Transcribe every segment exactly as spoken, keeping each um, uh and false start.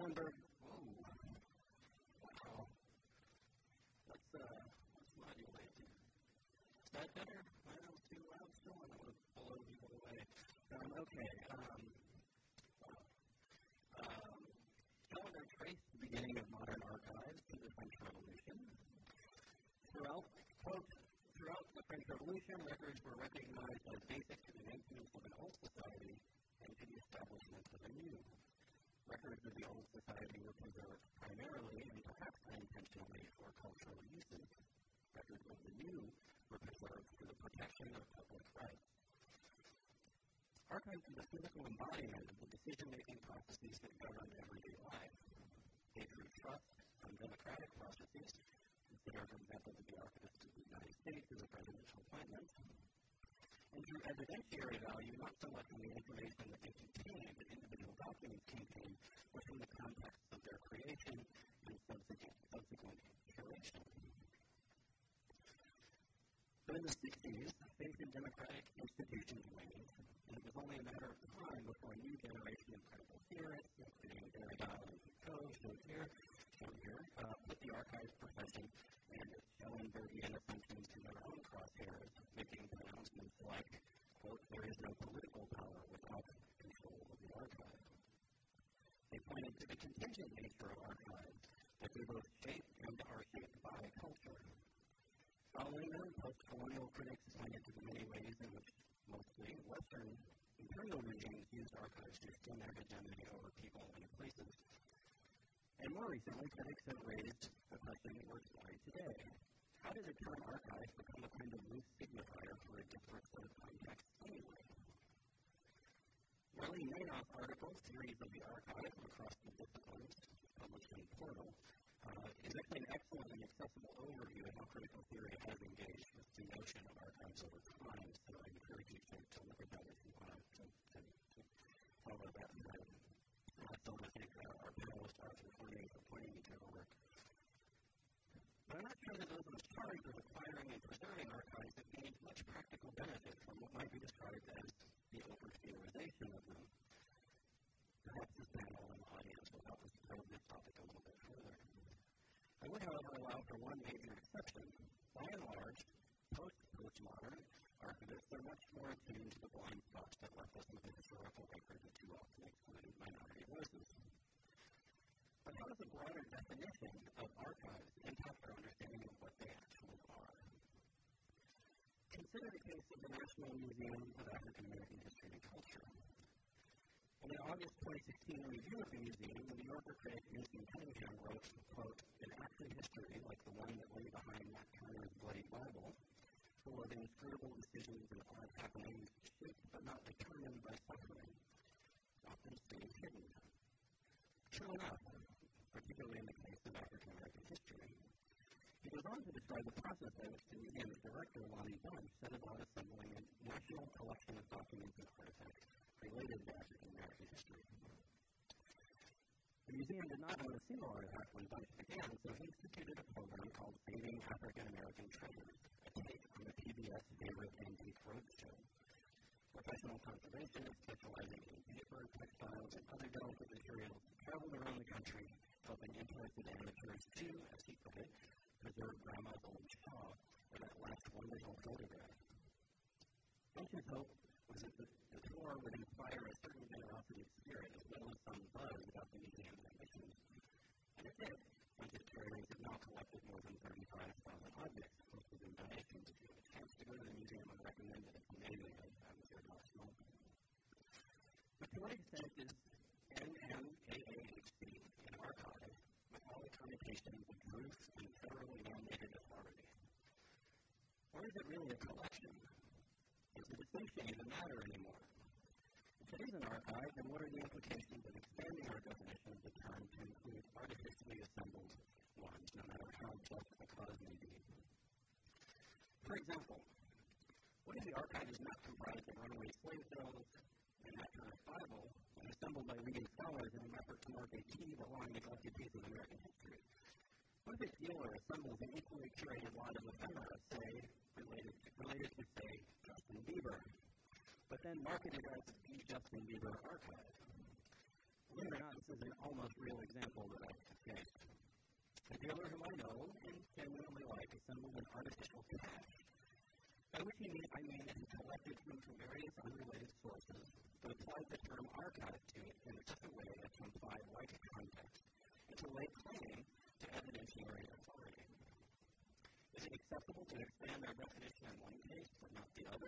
Schellenberg, whoa, wow, let's, uh, let's modulate. Is that better? Well, too loud still, and I'm going to blow people away. Um, okay, um, wow. Um, Schellenberg traced the beginning of modern archives to the French Revolution. Throughout, quote, throughout the French Revolution, records were recognized as basic to the maintenance of an old society and to the establishment of a new. Records of the old society were preserved primarily and perhaps unintentionally for cultural uses. Records of the new were preserved for the protection of public rights. Archives are the physical embodiment of the decision-making processes that govern everyday life. They drew trust from democratic processes. Consider, for example, the Archivist of the United States as a presidential appointment. And drew evidentiary value not so much from the information that they contained, that individual documents contained, but from the context of their creation and subsequent, subsequent curation. But in the sixties, faith in democratic institutions waned, and it was only a matter of time before a new generation of critical theorists, including Derrida and Foucault, shown here, shown here uh, put the archives profession and its Schellenbergian assumptions to their own crosshairs, making pronouncements like, quote, there is no political power without control of the archive. They pointed to the contingent nature of archives, that they both shape and are shaped by culture. Following them, post-colonial critics pointed to the many ways in which mostly Western imperial regimes used archives to extend their hegemony over people and places. And more recently, critics have raised the question that we're exploring today. How did the term archive become a kind of loose signifier for a different set of contexts anyway? Marlene Meinhof articles, Theories of the Archive Across the Disciplines, published in Portal, uh, is actually an excellent and accessible overview of how critical theory has engaged with the notion of archives over time, so I encourage you to, to look at that if you want to, to, to follow that thread. I also want to thank uh, our panelist, Arthur Fleming, for pointing me to her work. But I'm not sure that those in charge of acquiring and preserving archives have gained much practical benefit from what might be described as the over-theorization of them. Perhaps this panel and the audience will help us probe this topic a little bit further. I would, however, allow for one major exception. By and large, post-postmodern archivists are much more attuned to the blind spots that left us with the historical record that too often excluded minority voices. But how does a broader definition of archives impact our understanding of what they actually are? Consider the case of the National Museum of African American History and Culture. In an August twenty sixteen review of the museum, the New Yorker critic Winston Cunningham wrote, quote, an action history like the one that lay behind Matt Turner's Bloody Bible, full of inscrutable decisions and odd happenings, shaped but not determined by suffering, often stays hidden. True enough, particularly in the case of African American history. He goes on to describe the process by which the museum's director, Lonnie Bunch, set about assembling a national collection of documents and artifacts related to African American history. The museum did not own a single artifact when Bunch began, so he instituted a program called Saving African American Treasures, a take on the P B S favorite Antique Roadshow. Professional conservationists specializing in paper, textiles, and other delicate materials traveled around the country, helping interested amateurs to, as he put it, preserve Grandma's old shawl or that last wonderful photograph. Bunch's hope was that the, the tour would inspire a certain generosity of spirit as well as some buzz about the museum's ambitions. And it did. Bunch's curators have now collected more than thirty-five thousand objects, posted in donations. If you have a chance to go to the museum, I recommend it. It's amazing. I was there last month. But to what extent is N M A A H C an archive with all the connotations of truth and federally mandated authority? Or is it really a collection? Does the distinction even matter anymore? If it is an archive, then what are the implications of expanding our definition of the term to include artificially assembled ones, no matter how just the cause may be? For example, what if the archive is not comprised of runaway slave bills and that kind of Bible, and assembled by leading scholars in an effort to mark a key but long neglected piece of American history? What if a dealer assembles an equally curated lot of ephemera, say, related to, related to, say, Justin Bieber, but then marketed as the Justin Bieber Archive? believe it or not, this is an almost real example that I've faced. A dealer who I know and genuinely like assembled an artificial cache, by which he mean, I mean that he collected from various unrelated sources, but applied the term archive to it in such a way as to imply like context and to lay claim to evidentiary authority. Is it acceptable to expand our definition in one case but not the other?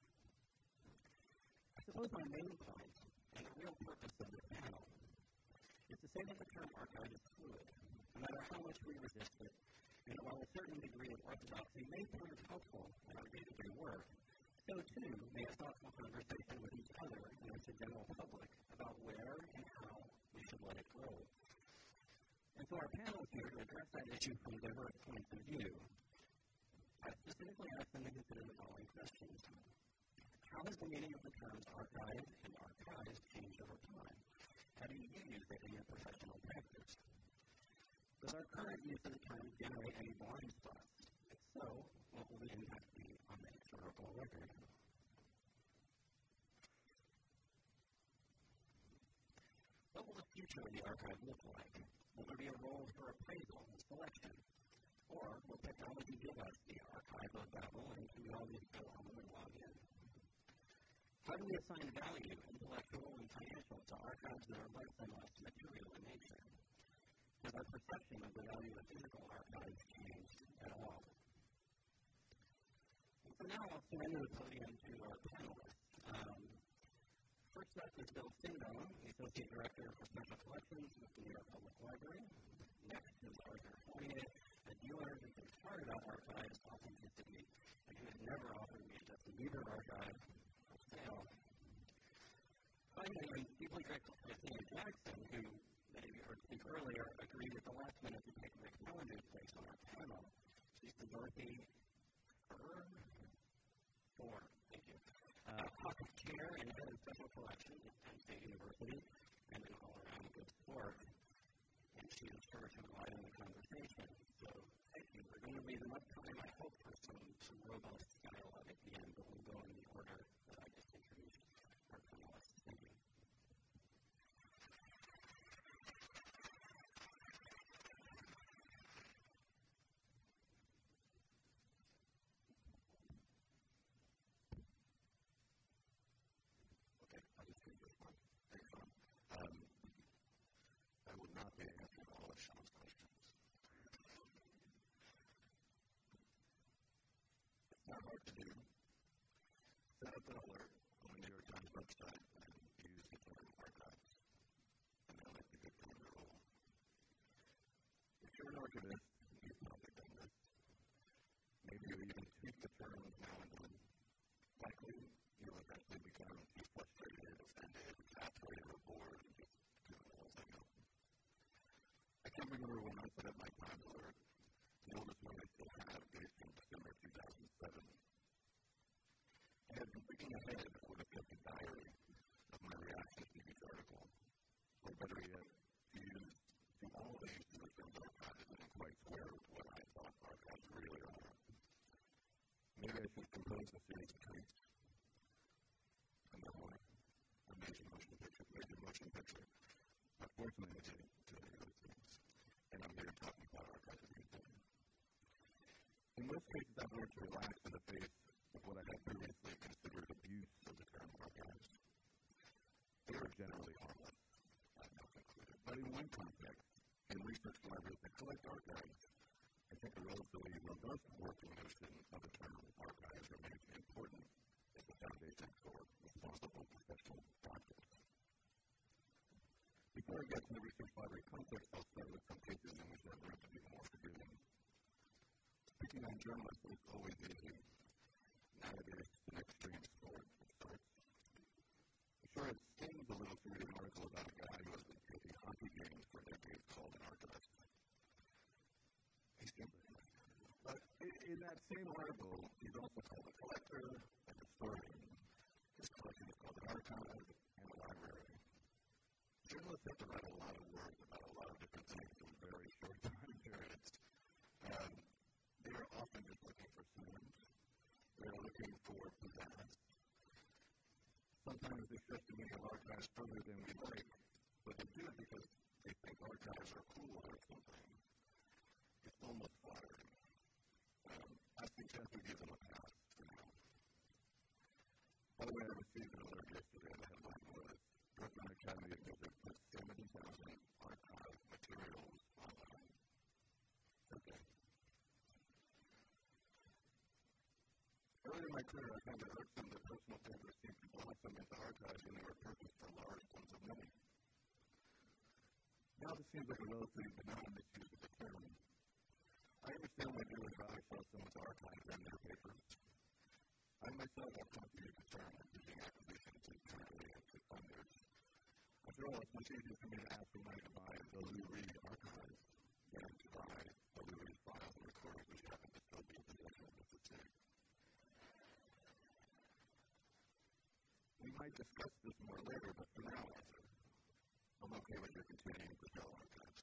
I suppose my main point, and the real purpose of this panel, is to say that the term archive is fluid, no matter how much we resist it, and while a certain degree of orthodoxy may prove helpful in our day-to-day work, so too may a thoughtful conversation with each other and with the general public about where and how we should let it grow. And so our panel is here to address that issue from diverse points of view. I specifically asked them to consider the following questions. How has the meaning of the terms archive and archives changed over time? How do you use it in your professional practice? Does our current use of the term generate any blind spots? If so, what will the impact be on the historical record? What will the future of the archive look like? Will there be a role for appraisal and selection? Or will technology give us the archive of Babel and can we all just go home and log in? How do we assign value, intellectual and financial, to archives that are less and less material in nature? Has our perception of the value of physical archives changed at all? And so now I'll surrender the podium to our panelists. Um, first up is Bill Stindone, the Associate Director for Special Collections with the New York Public Library. Next is Arthur Fournier, a dealer who thinks hard about archives authenticity and who has never offered me just a meager archive for sale. Finally, I'm deeply grateful to Christina Jackson, who many of you heard speak earlier, agreed at the last minute to take Rick Mellender's place on our panel. She's the Dorothy Furr? Ford, thank you. Uh, Hawk Chair and Head of Special Collections at Penn State University, and an all-around good sport. And she is sure to rely on the conversation. So, thank you. We're going to leave enough time, I hope, for some, some robust dialogue at the end, but we'll go in the order that I just introduced our panelists. Thank you. Not hard to do. Set up an alert on the New York Times website and use the term archives. And they'll make the good time to roll. If you're an archivist, you've probably done this. Maybe you even tweak the term now and then. Likely, you'll eventually become too frustrated, offended, exasperated, or bored, and just do the whole thing up. I can remember when I set up my Times alert. The oldest one I still have dates from December two thousand seven. I had been thinking ahead with a kept a diary of my reactions to each article, or better yet, to use to all the use of the terms archives and quite square with what I thought archives really are. Maybe I should compose a series of tweets. Another one, a major motion picture, major motion picture. Unfortunately, I didn't do any of those things, and I'm here talking about archives with you. In most cases, I've learned to relax in the face of what I had previously considered abuse of the term archives. They are generally harmless, I've now concluded. But in one context, in research libraries that collect archives, I think a relatively robust working notion of the term archives remains important as a foundation for responsible professional practice. Before I get to the research library context, I'll start with some cases in which I've learned to be more forgiving. Speaking on journalists is always easy. Nowadays, it's an extreme sport of sorts. I'm sure it stings a little to read an article about a guy who has been taking hockey games for decades called an archivist. He's simple. But in that same article, he's also called a collector, a historian. His collection is called an archive and a library. Journalists have to write a lot of work about a lot of different things in very short time periods. Um, They're often just looking for synonyms. They're looking for pizzazz. Sometimes they stress the meaning of archives further than we like, but they do it because they think archives are cool or something. It's almost flattering. Um, I suggest we give them a pass for now. By the way, I received an alert yesterday. The headline was, Brooklyn Academy of Music puts seventy thousand archive materials online. Okay. Early in my career, I found it irksome that personal papers seemed to blossom into archives when they were purchased for large sums of money. Now this seems like a relatively benign misuse of the term. I understand why dealers value sell someone's archives and their papers. I myself have come to use the term when using acquisitions internally and to funders. After all, it's much easier for me to ask for money to buy the Lou Reed archive than to buy the Lou Reed files and recordings which happen to still be in possession of the city. We might discuss this more later, but for now, Arthur, I'm okay with your continuing to sell archives.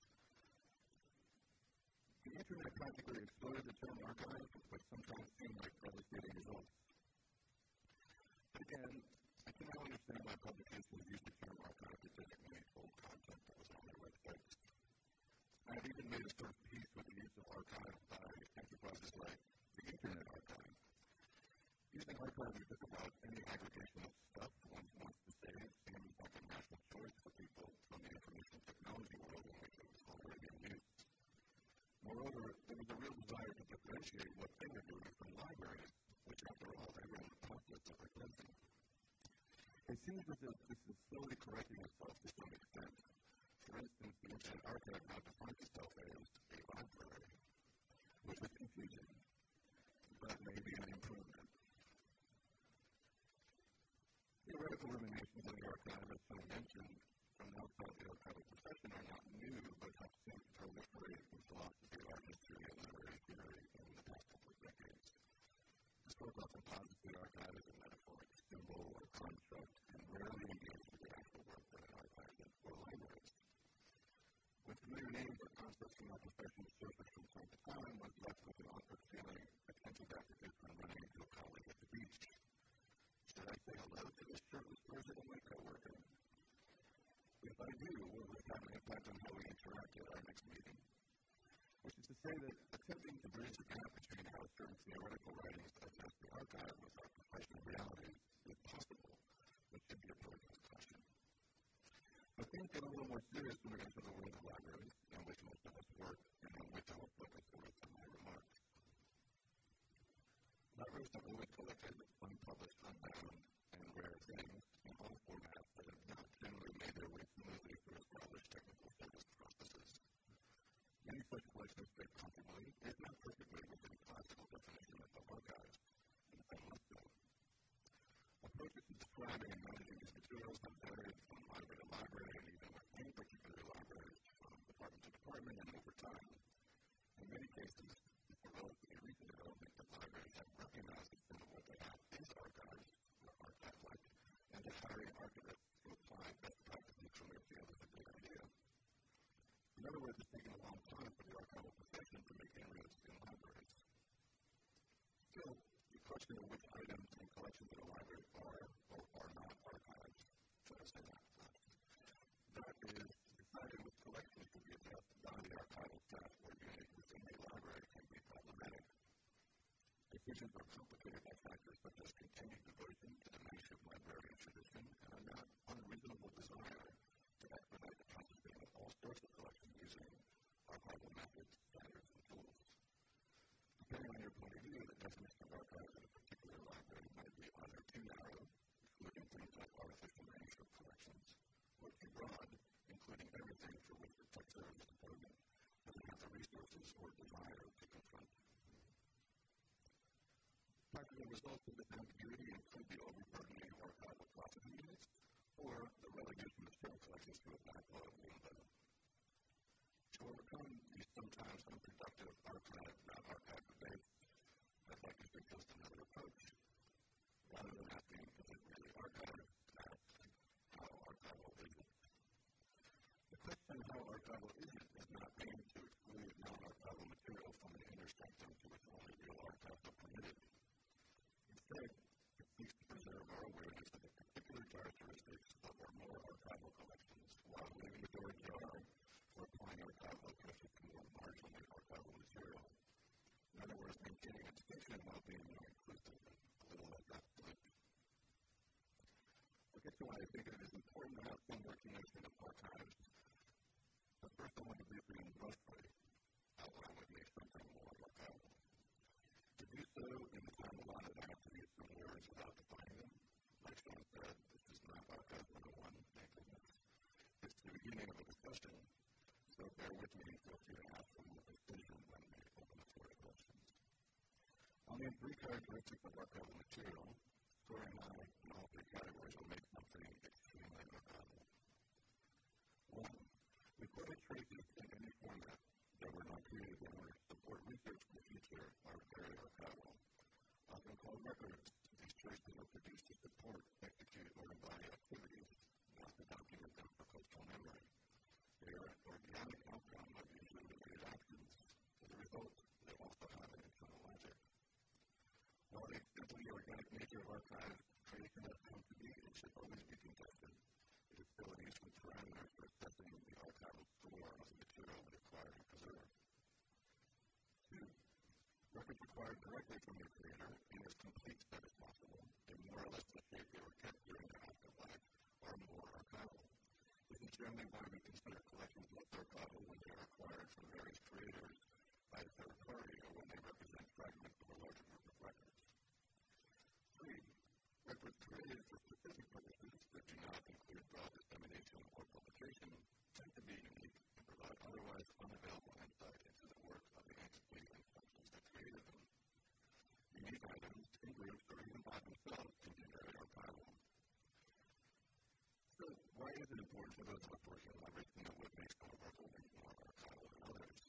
The Internet practically exploded the term archive, which sometimes seem like devastating results. But again, I can now understand why publications use the term archive to designate old content that was on their websites. I have even made a sort of peace with the use of archive by enterprises like the Internet Archive. Using archive is just about any aggregation of stuff one wants to save seems like a national choice for people from the information technology world in which it was already in use. Moreover, there was a real desire to differentiate what they were doing from libraries, which after all, they were in the process of replacing. It seems as if this is slowly correcting itself to some extent. For instance, the Internet Archive now defines itself as a library, which is confusing, but maybe an improvement. Theoretical ruminations on the archive, as some mentioned, from outside the archival profession are not new, but have since proliferated in philosophy, art history, and literary theory in the past couple of decades. This work often posits the archive as a metaphoric symbol or construct, and rarely engages with the actual work that an archive is for libraries. When familiar names or concepts from our profession surface from time to time, was left with an awkward feeling akin to that participant running into a colleague at the beach. Should I say hello to this shirtless person and my coworker? If I do, will this have an impact on how we interact at our next meeting? Which is to say that attempting to bridge the gap between how certain theoretical writings adjust the archive with our professional realities is possible, but should be a pertinent question. But things get a little more serious when we enter the world of libraries, in which most of us work, and on which I will focus the rest of my remarks. Libraries have always collected unpublished, unbound, and rare things in all formats that have not generally made their way smoothly through established technical service processes. Many such collections fit comfortably, if not perfectly, within the classical definition of archive, and some must do. Approaches to describing and managing these materials have varied from library to library, and even within particular libraries, from department to department, and over time. In many cases, it's a relatively recent development that libraries have recognized that some of what they have is archives, or archive-like, and to hiring archivists to apply best practices from their field is a good idea. In other words, it's taken a long time for the archival profession to make inroads in libraries. Still, the question of which items and collections in a library are or are not archives, should I say that first, that is, deciding which collections to be addressed by the archival staff or unit within a library can be problematic. Decisions are complicated by factors such as continued devotion to the manuscript librarian tradition and a not unreasonable desire to expedite the processing of all sorts of collections using archival methods, standards, and tools. Depending on your point of view, the definition of archives in a particular library might be either too narrow, excluding things like artificial manuscript collections, or too broad, including everything for which the tech service department doesn't have the resources or desire to confront. Practical results of this ambiguity include the overburdening of archival processing units or the relegation of certain collections to a backlog limbo. To overcome these sometimes unproductive archive, not archive debates, I'd like to suggest another approach. Rather than asking, is it really archived, ask, how archival is it? The question, how archival is it, is not aimed to exclude non-archival material from an inner sanctum to which only real archives are permitted. Instead, it seeks to preserve our awareness of the particular characteristics of our more archival collections while leaving only archival material. In other words, maintaining education while being more inclusive, a little like that blip. I'll get to why I think it is important to have some working notion of archives. But first, I want to briefly and roughly outline what makes something more archival. To do so in the time allotted, I have to use some words without defining them. Like Sean said, this is not Archive one oh one, thank goodness. It's the beginning of a discussion, so bear with me and feel free to ask for more precision when we open the floor to questions. I'll name three characteristics of archival material. Scoring high in all three categories will make something extremely archival. One, recorded traces in any format that were not created in order to support research in the future are very archival. Often called records, these traces are produced to support, execute, or embody activities, not to document them for cultural memory. They are an organic outcome of usually related actions. As a result, they also have an internal logic. While the simply organic nature of archive creation has come to be and should always be contested, it is still a useful parameter for assessing the archival score of the material we acquire and preserve. Two, records acquired directly from their creator in as complete set as possible, in more or less the shape they were kept during their active life, are more archival. This is generally why we consider collections less archival when they are acquired from various creators by a third party or when they represent fragments of a larger group of records. Three, records created for specific purposes that do not include broad dissemination or publication tend to be unique and provide otherwise unavailable insight into the work of the entity and functions that created them. Unique items, in groups, or even by themselves can be very archival. So, why is it important for those of us working on libraries to know what makes some of our holdings more archival than others?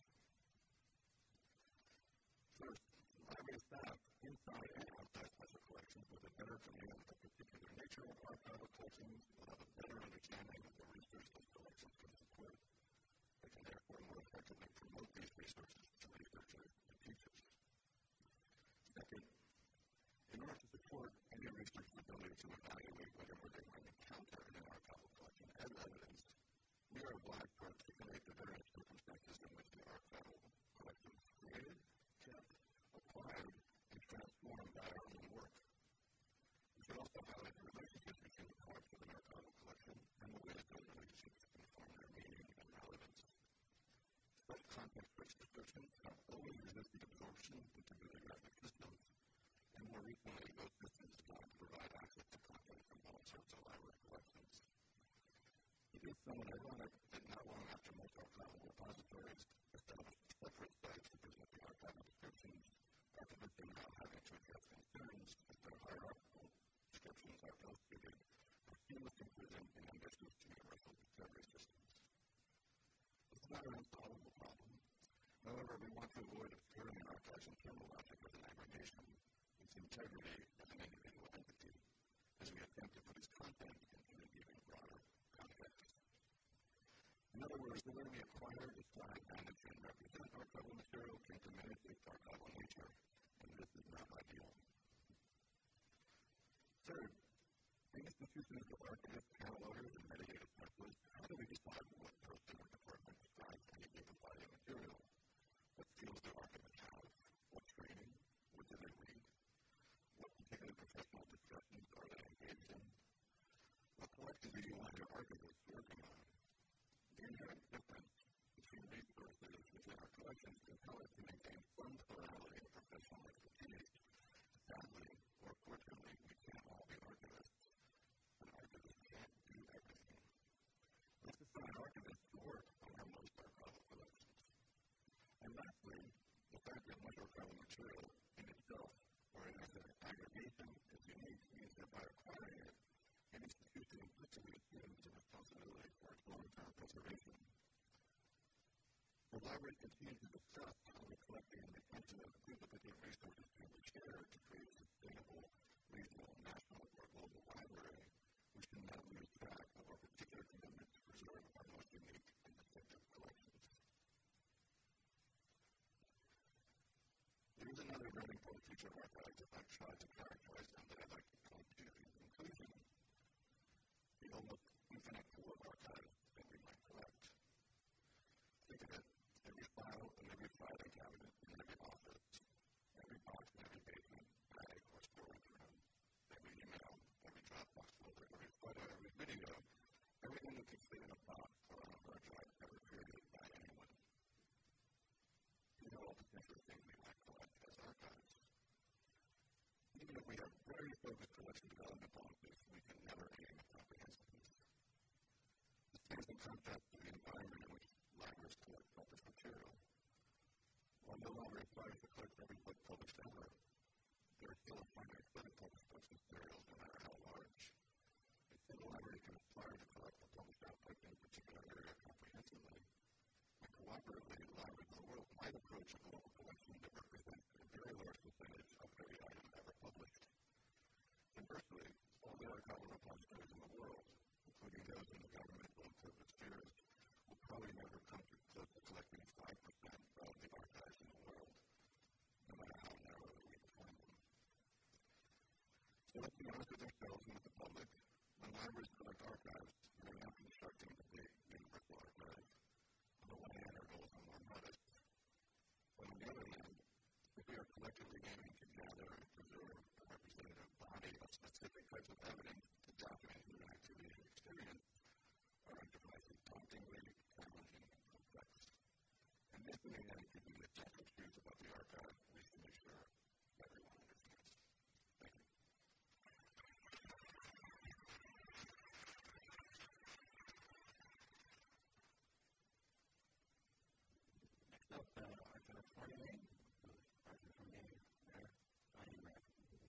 First, library staff inside and outside special collections with a better command of the particular nature of archival collections will have a better understanding of the research those collections can support. They can therefore more effectively promote these resources to researchers and teachers. Second, in order to support any researcher's ability to evaluate whatever they might encounter in an archival collection as evidence, we are obliged to articulate the various circumstances in which the archival collection was created, kept, acquired, and transformed by our own work. We should also highlight the relationships between the parts of an archival collection and the way that those relationships inform their meaning and relevance. Such context-rich descriptions have always resisted absorption into bibliographic systems, and more recently, those systems began to provide access to content from all sorts of library collections. It is somewhat ironic that not long after most archival repositories established separate sites representing archival descriptions, archivists are now having to address concerns that their hierarchical descriptions are ill-suited for seamless inclusion in ambitious universal discovery systems. This is not an unsolvable problem. However, we want to avoid obscuring an archive's internal logic with an aggregation, its integrity as an individual entity, as we attempt to put its content into an even broader context. In other words, the way we acquire, describe, manage, and represent archival material can diminish its archival nature, and this is not ideal. Third, in institutions of archivists, catalogers, and metadata specialists, how do we decide what person or department describes any given body of material? What skills do archivists have? What training? What do they read? What particular professional discussions are they engaged in? What collections do you want your archivists working on? The inherent difference between resources within our collections compel us to maintain some plurality of professional expertise. Sadly, or fortunately, we can't all be archivists. An archivist can't do everything. Let's assign archivists to work on our most archival collections. And lastly, the fact that much archival material in itself, or in as an aggregation, is unique means that by acquiring it, an institution implicitly assumes the responsibility for its long-term preservation. The library continues to discuss how the collecting and retention of duplicative resources can be shared to create a sustainable, regional, national, or global library. We should not lose track of our particular commitment to preserve our most unique and distinctive collections. There is another very important feature of archives that I've tried to characterize them that I'd like to point to in conclusion. The almost infinite pool of archives that we might collect. Think of it, every file and every the things we might collect as archives. Even if we have very focused collection development policies, we can never aim at comprehensiveness. This stands in contrast to the environment in which libraries collect published material. While no longer required to collect every book published ever, there is still a finite set of published books and materials, no matter how large. A single library can aspire to collect the published output in a particular area comprehensively. And cooperatively, libraries of the world might approach a global collection that represents a very large percentage of every item ever published. Conversely, all the archival repositories in the world, including those in the governmental and private spheres, will probably never come to close to collecting five percent of the archives in the world, no matter how narrowly we define them. So let's be honest with ourselves and with the public. When libraries collect archives, we are not constructing the big universal archive. On the one hand, our goals are more modest. But on the other hand, if we are collectively aiming to gather and preserve a representative body of specific types of evidence to document human activity and experience, our enterprise is dauntingly challenging and complex. And this, in the end, could be the central truth about the archive we should make sure everyone understands. Thank you. Next up, uh, Arthur Fournier. Arthur Fournier, there. I am there.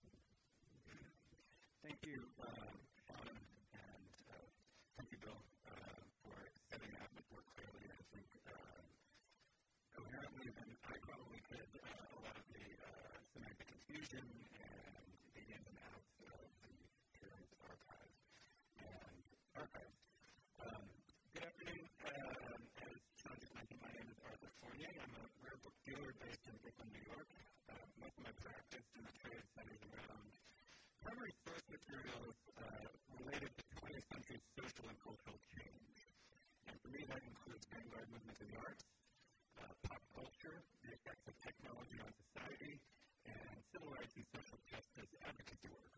Thank you, uh, Sean, and uh, thank you, Bill, uh, for setting out much more clearly, I think, uh, coherently than I probably could, uh, a lot of the uh, semantic confusion and the ins and outs of the Peerless archive and archives. Um, good afternoon. Um, as Sean just mentioned, my name is Arthur Fournier. I'm a rare book dealer based in Brooklyn, New York. Uh, most of my practice in the trade centers around primary source materials uh, related to twentieth century social and cultural change. And for me, that includes vanguard movements in the arts, uh, pop culture, the effects of technology on society, and civil rights and social justice advocacy work.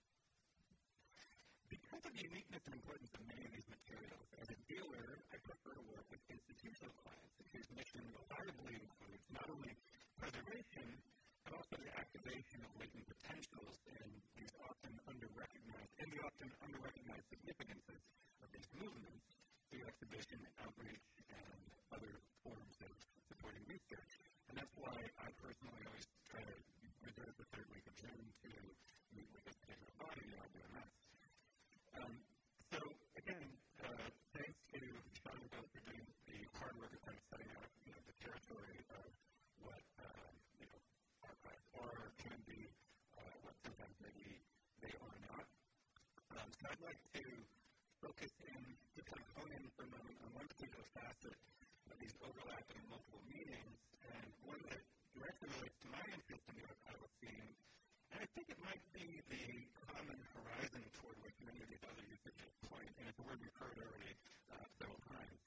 Because of the uniqueness and importance of many of these materials, as a dealer, I prefer to work with institutional clients whose mission reliably includes not only preservation, but also the activation of latent potentials in these often under-recognized, and the often under-recognized significances of these movements through exhibition, outreach, and other forms of supporting research. And that's why I personally always try to reserve the third week of June to meet with this particular body, the R B M S. Um, so, again, uh, thanks to Sean and Bill for doing the hard work of kind of setting out, you know, the territory of what, uh, you know, archives are, can be, uh, what sometimes maybe they are not. Um, so I'd like to focus in, to kind of hone in for a moment on one particular facet of these overlapping multiple meanings, and one that directly relates to my interest in the archival scene. And I think it might be the common horizon toward which many of these other usages point, and it's a word we've heard already uh, several times,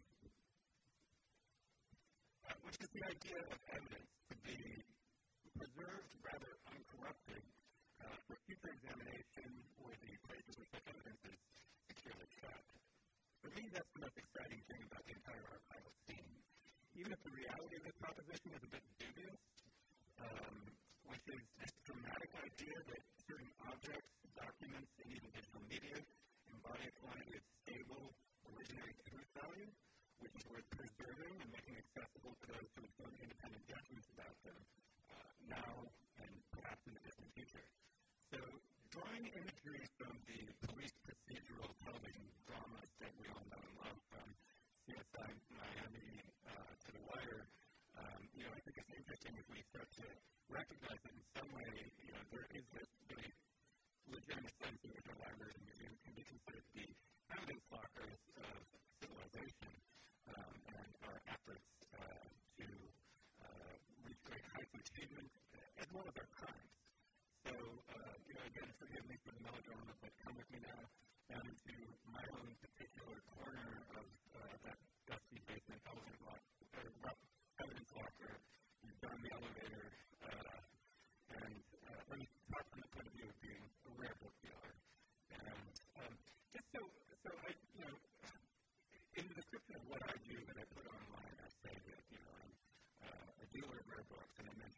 uh, which is the idea of evidence to be preserved, rather uncorrupted, uh, for future examination or the places where such evidence is securely kept. For me, that's the most exciting thing about the entire archival scene. Even if the reality of this proposition is a bit dubious, um, which is this dramatic idea that certain objects, documents, and even digital media embody a quantity of stable, originary truth value, which is worth preserving and making accessible to those who form independent judgments about them uh, now and perhaps in the distant future. So, drawing imagery from the police procedural television dramas that we all know and love, from C S I Miami uh, to The Wire, um, you know, I think it's interesting if we start to recognize that in some way, you know, there is this really legitimate sense in which our libraries and museums can be considered the evidence lockers of civilization, um, and our efforts uh, to uh, reach great heights of achievement, as well as our crimes. So, uh, you know, again, forgive me for the melodrama, but come with me now down into my own particular corner of uh, that dusty basement elephant lock, uh, evidence locker. You've done the elevator, uh, and uh, let me talk from the point of view of being a rare book dealer. And um, just so, so I, you know, in the description of what I do that I put online, I say that, you know, I'm uh, a dealer of rare books, and I mention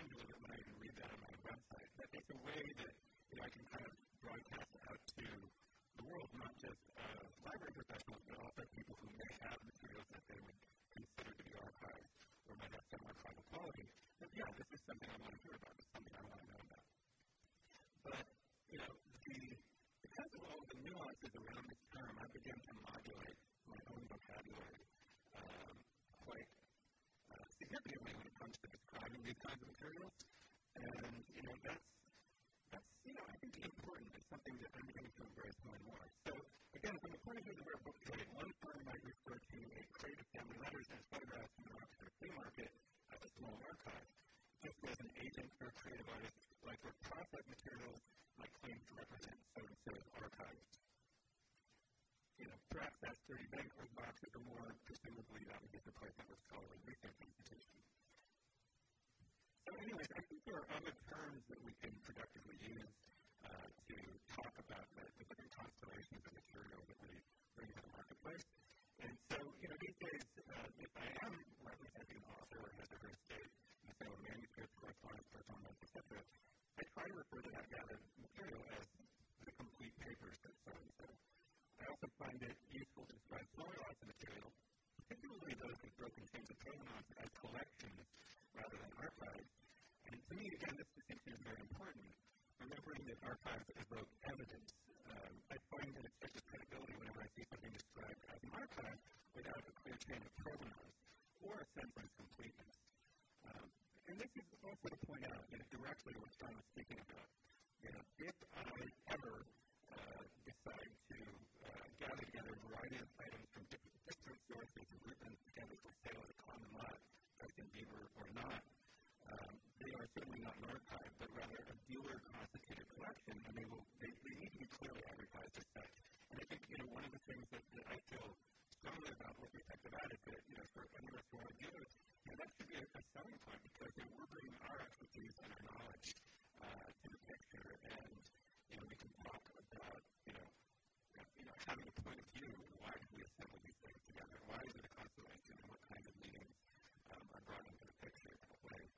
you a little bit when I even read that on my website, that it's a way that you know, I can kind of broadcast out to the world, not just uh, library professionals, but also people who may have materials that they would consider to be archived or might have some archival quality. But yeah, this is something I want to hear about. It's something I want to know about. But, you know, the, because of all the nuances around this term, I began to modulate my own vocabulary um, quite uh, significantly when it comes to describing these kinds of materials. And, you know, that's, that's you know, I think important. It's something that I'm beginning to embrace more and more. So, again, from the point of view of the rare book trade, one firm might refer to a crate of family letters and photographs from an Oxford flea market as a small archive. Just as an agent or a creative artist, like for process materials, might claim to represent so-and-so's archives. You know, perhaps that's thirty banquet boxes or more, presumably that would be the place that was scholarly research institution. So anyways, I think there are other terms that we can productively use uh, to talk about the, the different constellations of material that we bring to the marketplace. And so, you know, these days, uh, if I am representing an author or has a her state, and so a manuscript, correspondence, personal notes, et cetera, I try to refer to that gathered material as the complete papers that so-and-so. I also find it useful to describe smaller lots of material, particularly those with broken chains of provenance, as collections rather than archives. And to me, again, this distinction is very important. Remembering that archives evoke evidence. Um, I find that it stretches credibility whenever I see something described as an archive without a clear chain of provenance or a sense of its completeness. Um, and this is also to point out, you know, directly what John was speaking about. You know, if I ever uh, decide to uh, gather together a variety of items from different, different sources and group them together for sale at a common lot, Justin Bieber or not, um, they are certainly not an archive, but rather a dealer-constituted collection, and they will they, they need to be clearly advertised as such. And I think, you know, one of the things that, that I feel strongly about with respect to that is that, you know, for any of us who are dealers, you know, that should be a, a selling point because, you know, we're bringing our expertise and our knowledge uh, to the picture, and, you know, we can talk about, you know, you know, having a point of view. Why did we assemble these things together? Why is it a constellation, and what kinds of meanings um, are brought into the picture in that way?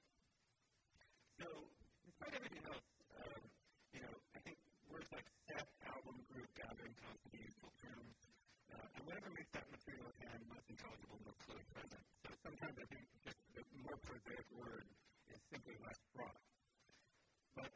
So, despite everything else, um, you know, I think words like set, album, group, gathering, constantly useful terms, uh, and whatever makes that material again most intelligible, most clearly present. So sometimes I think just the more prosaic word is simply less fraught. But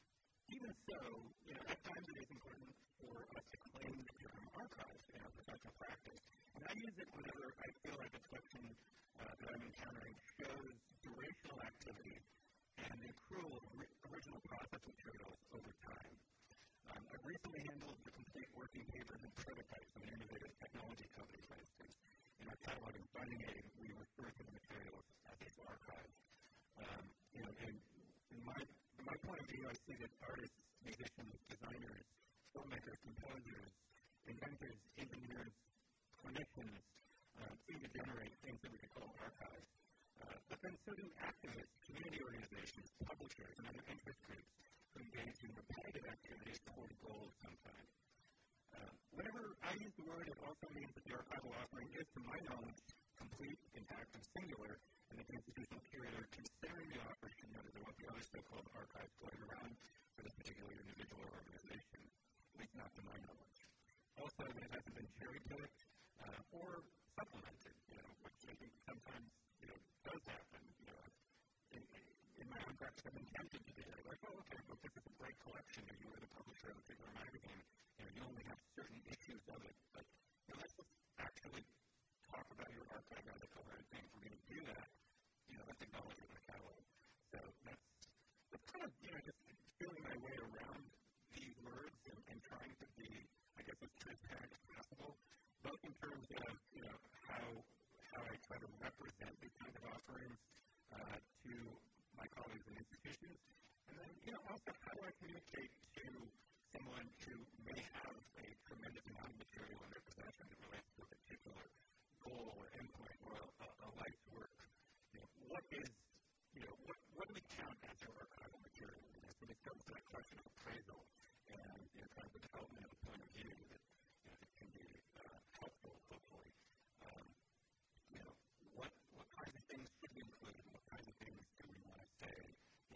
even so, you know, at times it is important for us to claim the term archive in our professional practice. And I use it whenever I feel like a collection uh, that I'm encountering shows durational activity and the accrual of ri- original process materials over time. Um, I've recently handled the complete working papers and prototypes of an innovative technology company, for instance. In our catalog and finding aid, we refer to the materials as its archive. Um, you know, and in my, from my point of view, I see that artists, musicians, designers, filmmakers, composers, inventors, engineers, clinicians uh, seem to generate things that we could call archives. Uh, but then so do activists, community organizations, publishers, and other interest groups who engage in repetitive activities toward goals sometimes. Uh, whenever I use the word, it also means that the archival offering is, to my knowledge, complete, intact, and singular, and that the institutional curator considering the offer should know that there won't be other so-called archives floating around for this particular individual or organization, at least not to my knowledge. Also, that it hasn't been cherry-picked uh, or supplemented, you know, which I think sometimes, you know, does happen. You know, in, in my own practice, I've been tempted to do that. Like, oh, okay, well, this is a great collection, and you were the publisher of a particular magazine, you know, you only have certain issues of it, but, you know, let's just actually talk about your archive as a coherent thing. For me to do that, you know, let's acknowledge it in the catalog. So that's, that's kind of, you know, just feeling my way around these words and, and trying to be, I guess, as transparent as possible, both in terms of, you know, how how I try to represent these kinds of offerings uh, to my colleagues and institutions, and then, you know, also how do I communicate to someone who may have a tremendous amount of material in their possession that relates to a particular goal or endpoint or a, a life's work. You know, what is, you know, what, what do we count as your archival material? You know, so this comes to that question of appraisal and, you know, kind of the development of a point of view that, you know, that can be uh, helpful, hopefully. Um, you know, what, what kinds of things should we include and what kinds of things do we want to say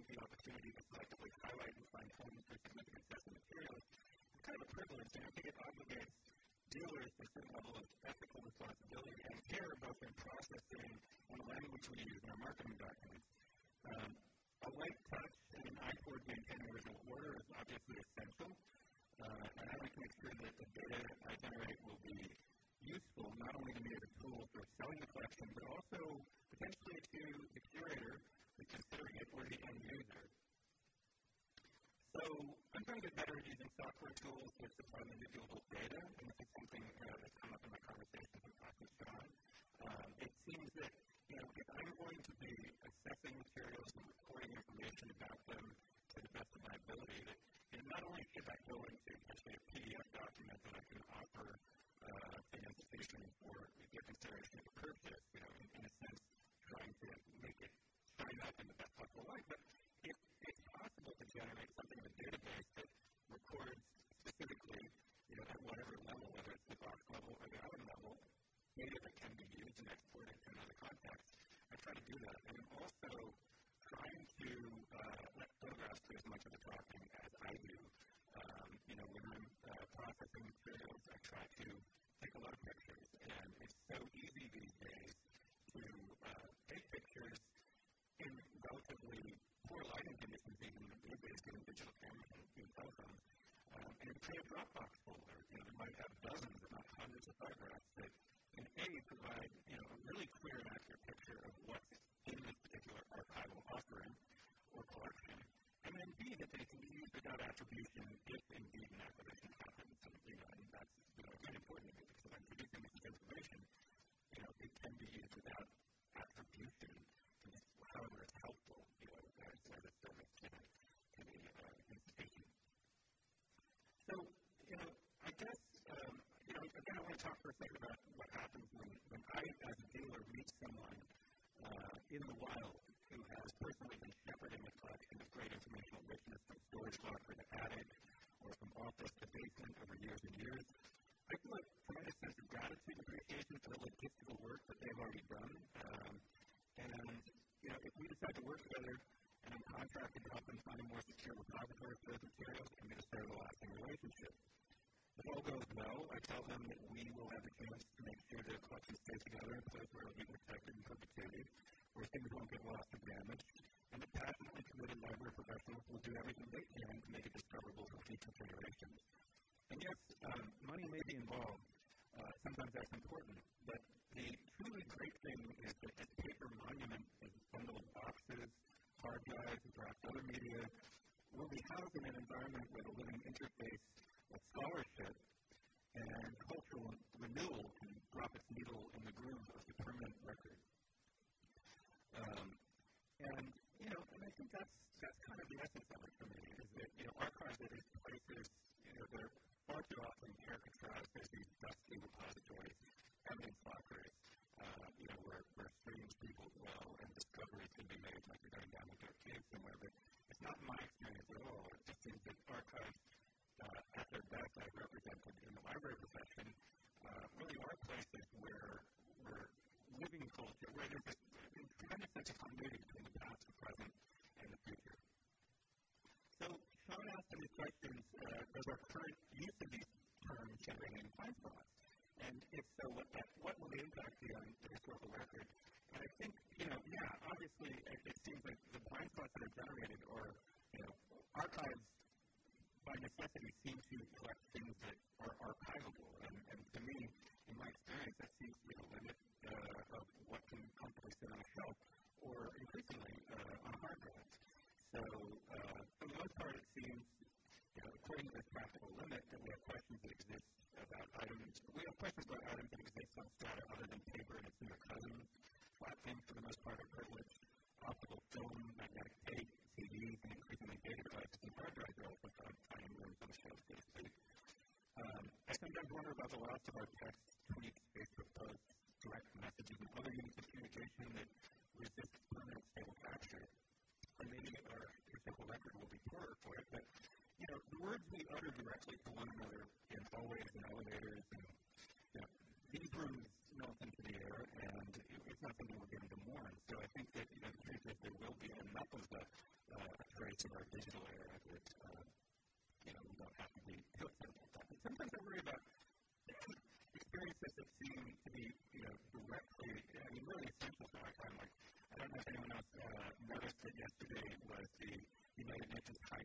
the opportunity to selectively highlight and find homes for significant sets of materials. It's kind of a privilege, and I think it obligates dealers to a certain level of ethical responsibility and care both in processing and the language we use in our marketing documents. Um, a light touch and an eye toward maintaining original order is obviously essential, uh, and I like to make sure that the data I generate will be useful not only to me as a tool for selling the collection, but also potentially to the curator who's considering it or the end user. So I'm trying to get better at using software tools that supply manipulable data, and this is something uh, that's come up in my conversations with Pastor Sean. Um, it seems that, you know, if I'm going to be assessing materials and recording information about them to the best of my ability, that you know, not only should that go into essentially a P D F document that I can offer uh, to an institution for their consideration of purchase, you know, in, in a sense, trying to make it shine up in the best possible light, but if it's possible to generate something in a database that records specifically, you know, at whatever level, whether it's the box level or the item level, data that can be used and exported in another context, I try to do that. And I'm also trying to uh, let photographs do as much of the talking as I do. Um, you know, when I'm uh, processing materials, I try to take a lot of pictures, and it's so easy these days to uh, take pictures in relatively poor lighting conditions, even these days, given digital cameras and in telephones, um, and create a Dropbox folder. You know, that might have dozens, if not hundreds of photographs that can A, provide, you know, a really clear and accurate picture of what's in this particular archival offering or collection, and then B, that they can be used without attribution if indeed an acquisition happens. And, you know, and that's, you know, very important to me because if I'm producing this information, you know, it can be used without attribution, however it's helpful, you know, as, as a service to, to the uh, institution. So, you know, I guess, um, you know, again, I want to talk for a second about what happens when, when I, as a dealer, meet someone uh, in the wild who has personally been shepherding a collection of great informational richness from storage locker to attic or from office to basement over years and years. I feel a tremendous sense of gratitude and appreciation for the logistical work that they've already done. Um, and, you know, if we decide to work together and I'm contracted to help them find a more secure repository for those materials, it can be a start of a lasting relationship. If all goes well, I tell them that we will have the chance to make sure their collection stays together in a place where it will be protected in perpetuity, where things won't get lost or damaged, and the passionately committed library professionals will do everything they can to make it discoverable for future generations. And yes, um, money may be involved. Uh, sometimes that's important, but the truly great thing is that this paper monument is a bundle of boxes, hard drives, and perhaps other media will be housed in an environment where the living interface of scholarship and cultural renewal can drop its needle in the groove of the permanent record. Um, and, you know, and I think that's that's kind of the essence of it for me, is that, you know, archives are these places, you know, they're far too often characterized as these dusty repositories, evidence lockers, uh, you know, where, where strange people dwell and discoveries can be made like you're going down a dark cave somewhere, but it's not my experience at all. It just seems that archives, uh, at their best, I've represented in the library profession, uh, really are places where we're living culture, where there's this tremendous sense of continuity between the past, the present, and the future. So, Sean asked in his questions, uh, does our current use of these terms generate any blind spots? And if so, what, that, what will the impact be on the historical record? And I think, you know, yeah, obviously, it, it seems like the blind spots that are generated or, you know, archives by necessity seem to collect things that are archivable. And, and to me, in my experience, that seems to be the limit uh, of what can comfortably sit on a shelf or increasingly uh, on a hard drive. So, uh, for the most part, it seems, you know, according to this practical limit, that we have questions that exist about items. We have questions about items that exist on strata other than paper and its near cousins. Flat things, for the most part, are privileged. Optical film, magnetic tape, C Ds, and increasingly data devices and hard drives are also found finding rooms on the shelf, so to speak. Um, I sometimes wonder about the loss of our texts, tweets, Facebook posts, direct messages, and other units of communication that resist permanent stable capture. And maybe our historical record will be poorer for it, but, you know, the words we utter directly to one another in hallways and elevators, and, you know, these rooms melt into the air, and it's not something we're going to mourn. So I think that, you know, the truth is there will be enough of the uh,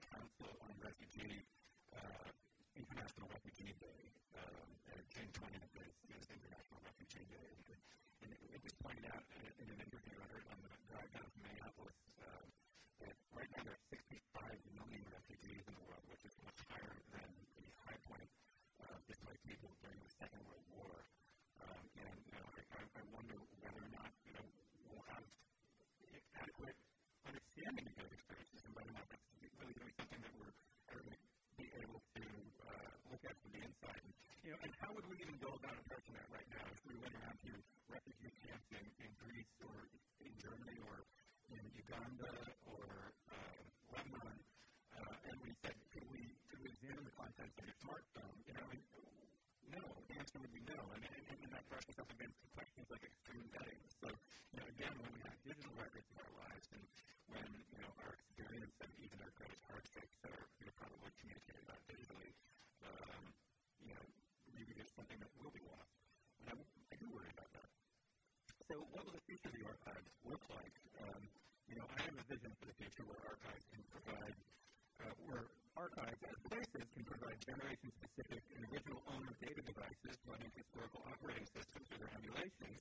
Council on Refugee, uh, International Refugee Day. Um, uh, June twentieth is, is International Refugee Day. And, and it, it was pointed out in, in an interview I heard on the drive down from Minneapolis uh, that right now there are sixty-five million refugees in the world, which is much higher than the high point of displaced people during the Second World War. Um, and you know, I, I wonder whether or not you know we'll have adequate understanding of those experiences, and whether or not that's really going to be something that we're going to be able to uh, look at from the inside. And, you know, and how would we even go about approaching that right now if we went around to refugee camps in, in Greece or in Germany or in Uganda or uh, Lebanon, uh, and we said, could we could we examine the contents of your smartphone? You know, and, no. The answer would be no, and, and, and that brushes up against questions like extreme vetting. So, you know, again, when we have digital records of our lives, and when you know our experience and even our greatest hardships are you know, probably communicated about digitally, um, you know, maybe there's something that will be lost. And I, I do worry about that. So, what will the future of the archives look like? Um, you know, I have a vision for the future where archives can provide, uh, where archives as places can provide generation-specific and original owner data devices running historical operating systems or their emulations,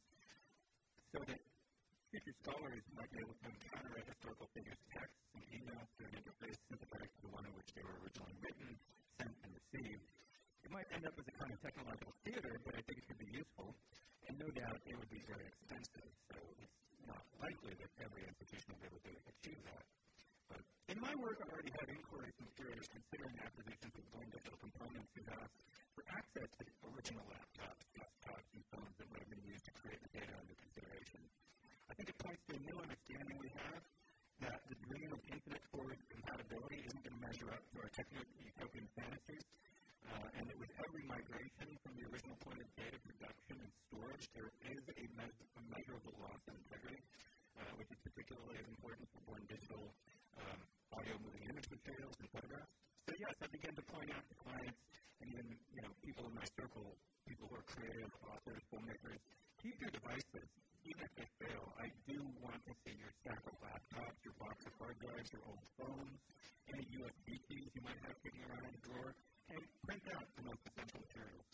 so that future scholars might be able to encounter a historical figure's texts and emails through an interface sympathetic to the one in which they were originally written, sent, and received. It might end up as a kind of technological theater, but I think it could be useful, and no doubt it would be very expensive, so it's not likely that every institution will be able to achieve that. But in my work, I've already had inquiries from curators considering acquisitions of born digital components who've asked for access to original laptops, desktops, and phones that would have been used to create the data under consideration. I think it points to a new understanding we have that the dream of infinite forward compatibility isn't going to measure up to our techno-utopian fantasies, uh, and that with every migration from the original point of data production and storage, there is a, me- a measurable loss of integrity, uh, which is particularly as important for born digital um, audio moving image materials and photographs. So yes, I began to point out to clients and even you know people in my circle, people who are creative, authors, filmmakers, keep your devices. Even if they fail, I do want to see your stack of laptops, your box of hard drives, your old phones, any U S B keys you might have kicking around in a drawer, and print out the most essential materials.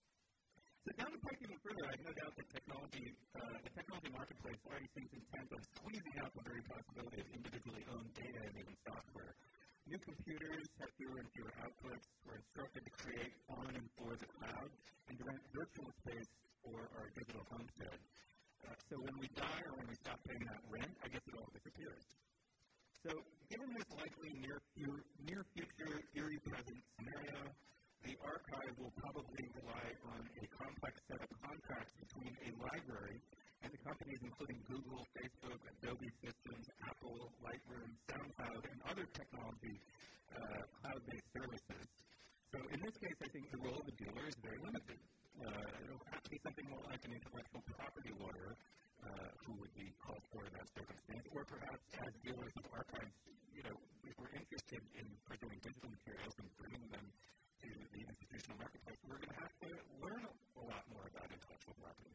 So down the pike even further, I have no doubt that technology, uh, the technology marketplace already seems intent on squeezing out the very possibility of individually owned data and even software. New computers have fewer and fewer outputs. We're instructed to create on and for the cloud and to rent virtual space for our digital homestead. Uh, so when we die or when we stop paying that rent, I guess it all disappears. So given this likely near, fu- near future, eerie present scenario, the archive will probably rely on a complex set of contracts between a library and the companies including Google, Facebook, Adobe Systems, Apple, Lightroom, SoundCloud, and other technology uh, cloud-based services. So in this case, I think the role of the dealer is very limited. Uh, it'll have to be something more like an intellectual property lawyer uh, who would be called for in that circumstance, or perhaps as dealers of archives, you know, if we're interested in pursuing digital materials and bringing them to the institutional marketplace, we're going to have to learn a lot more about intellectual property.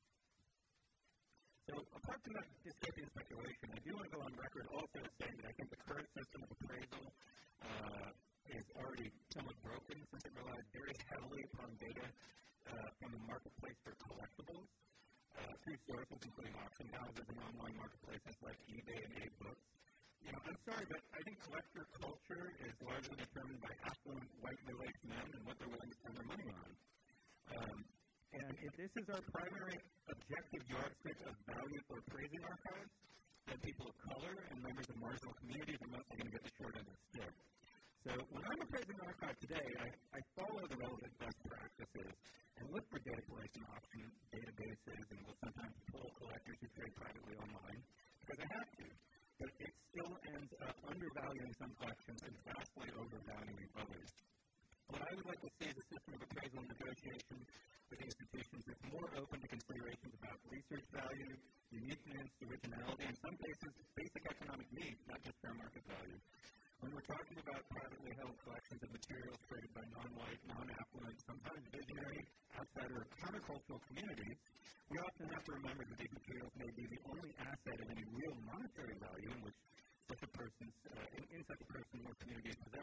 So apart from that dystopian speculation, I do want to go on record also to say that I think the current system of appraisal uh, is already somewhat broken since it relies very heavily upon data uh, from the marketplace for collectibles uh, through sources including auction houses and online marketplaces like eBay and A-Books. You know, I'm sorry, but I think collector culture is largely determined by affluent white middle-aged men and what they're willing to spend their money on. Um, and if this is our primary objective yardstick of value for appraising archives, then people of color and members of marginal communities are mostly going to get the short end of the stick. So when I'm appraising an archive today, I, I follow the relevant best practices and look for data collection auction databases and will sometimes pull collectors who trade privately online because I have to. But it still ends up undervaluing some collections and vastly overvaluing others. What I would like to see is a system of appraisal and negotiation with institutions that's more open to considerations about research value, uniqueness, originality, and in some cases, basic economic need, not just fair market value. When we're talking about privately held collections of materials created by non-white, non-affluent, sometimes visionary, outsider, or countercultural communities, we often have to remember that these materials may be the only asset of any real monetary value in which such a person's, uh, in, in such a person or community's possession.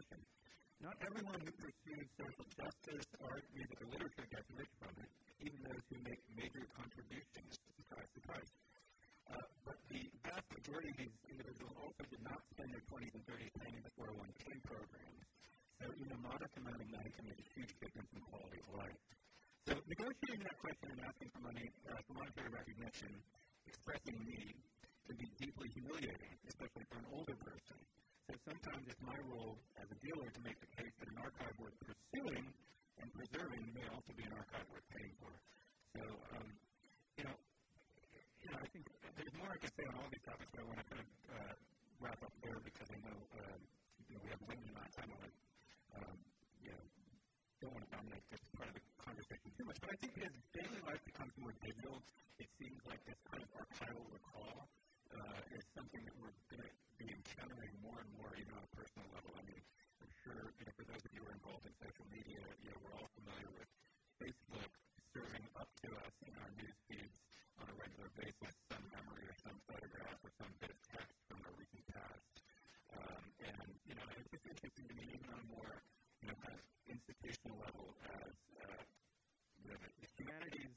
everyone who pursues social justice, art, music, or literature gets rich from it, even those who make major contributions. Surprise, surprise. Uh, but the vast majority of these individuals also did not spend their twenties and thirties paying into four oh one k programs. So even a modest amount of money can make a huge difference in quality of life. So negotiating that question and asking for money, uh, for monetary recognition, expressing need, can be deeply humiliating, especially for an older person. So sometimes it's my role as a dealer to make the case that an archive worth pursuing and preserving may also be an archive worth paying for. So, um, you know, you know, I think there's more I can say on all these topics, but I want to kind of uh, wrap up there because I know, uh, you know we have a limited amount of time. I want to, um, you know, don't want to dominate this part of the conversation too much. But I think as daily life becomes more digital, it seems like this kind of archival recall uh, is something that we're going to be encountering more and more, even on a personal level. I mean, I'm sure, you know, for those of you who are involved in social media, you know, we're all familiar with Facebook serving up to us in our news feeds on a regular basis some memory or some photograph or some bit of text from a recent past. Um, and, you know, it's just interesting to me, even on a more, you know, kind of institutional level, as uh, the, the humanities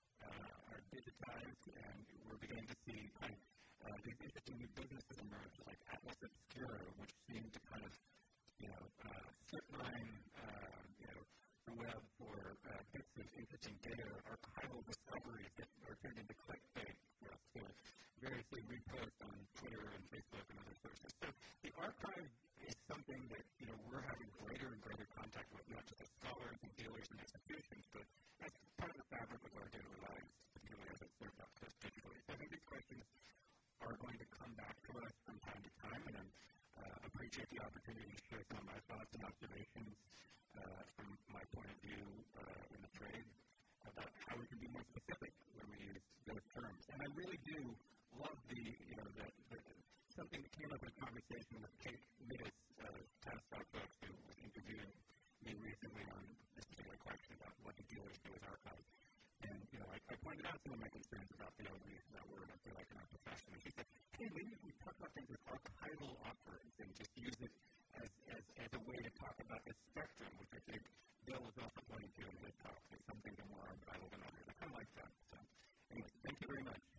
uh, are digitized, and we're beginning to see kind of uh, these interesting new businesses emerge, like Atlas Obscura, which seem to kind of, you know, uh, strip-mine, uh, you know, the web for uh, bits of interesting data, archival discoveries that are turned into clickbait for us to variously repost on Twitter and Facebook and other sources. So the archive is something that, you know, we're having greater and greater contact with, not just as scholars and dealers and institutions, but as part of the fabric of our daily lives, particularly as it's served up to us digitally. So I think these questions are going to come back to us from time to time, and I uh, appreciate the opportunity to share some of my thoughts and observations uh, from my point of view uh, in the trade about how we can be more specific when we use those terms. And I really do love the, you know, the, the, something that came up in a conversation with Kate Mittis, uh, Tavistock folks, who was interviewing me recently on this particular question about what do dealers do with archives. And, you know, I, I pointed out some of my concerns about the overuse of that word, I feel like, in our profession. And she said, hey, maybe we talk about things as archival offerings and just use it as, as, as a way to talk about the spectrum, which I think Bill was also pointing to in his talk. There's some things that are more archival than others. I kind of like that. So, anyway, thank you very much.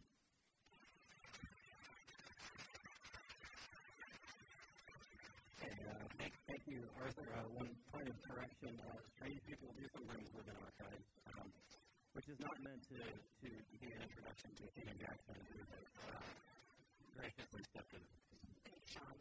Okay, uh, thank, thank you, Arthur. Uh, one point of correction, uh, strange people do sometimes live in archives. Um, which is not meant to, to be an introduction to Athena Jackson, who has uh, graciously stepped in. Thanks, Sean.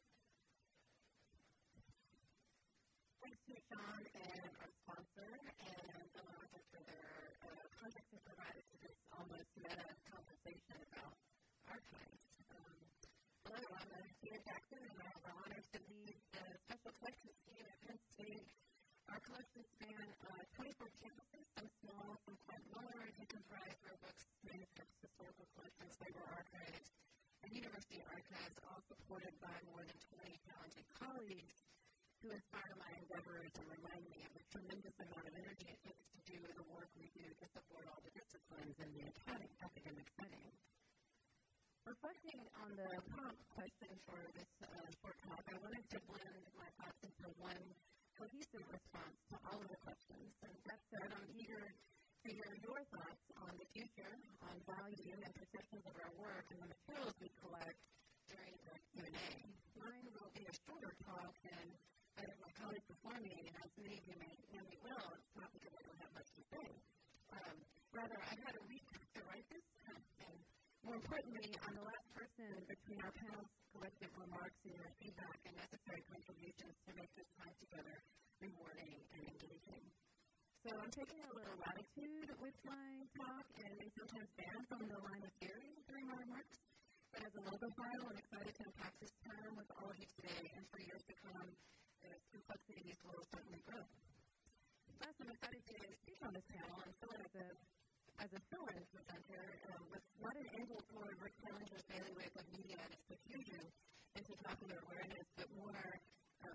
Thanks to Sean and our sponsor and Alonzo for their uh, context they provided to this almost meta conversation about archives. Um, hello, I'm Athena Jackson, and I have the honor to lead the special collections team at Penn State. Our collections span uh, twenty-four campuses, some small, some quite large, and comprise rare books, manuscripts, historical collections, labor archives, and university archives, all supported by more than twenty talented colleagues who inspire my endeavors and remind me of the tremendous amount of energy it takes to do the work we do to support all the disciplines in the academic setting. Reflecting on the prompt question for this uh, short talk, I wanted to blend my thoughts into one cohesive response to all of the questions. And that said, I'm eager to hear your thoughts on the future, on value and perceptions of our work and the materials we collect during the Q and A. Mine will be a shorter talk than that of my colleagues before me, and as many of you may know me well, it's not because I don't have much to say. Um, rather, I had a week to write this, and more importantly, I'm the last person between our panel's collective remarks and your feedback and necessary contributions to make this time together rewarding and engaging. So I'm taking a little latitude with my talk and may sometimes ban from the line of theory during my remarks. But as a logophile, I'm excited to unpack this term with all of you today and for years to come as complexities will certainly grow. Last, I'm excited to speak on this panel and fill it as a as a fill-in presenter um, with not an angle toward Rick Challenger's bailiwick of media and its diffusion into popular awareness, but more um,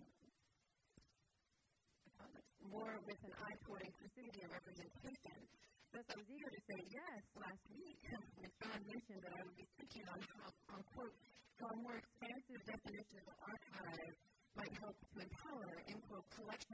more with an eye toward inclusivity and representation. Thus, I was eager to say yes last week when Sean mentioned that I would be speaking on how, on quote, how a more expansive definition of archive might help to empower, end quote, collection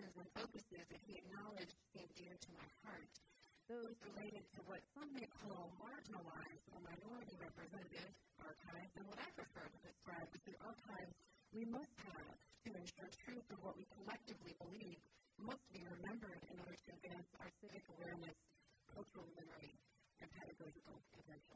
those related to what some may call marginalized or minority representative archives, and what I prefer to describe as the archives we must have to ensure truth of what we collectively believe must be remembered in order to advance our civic awareness, cultural memory, and pedagogical intervention.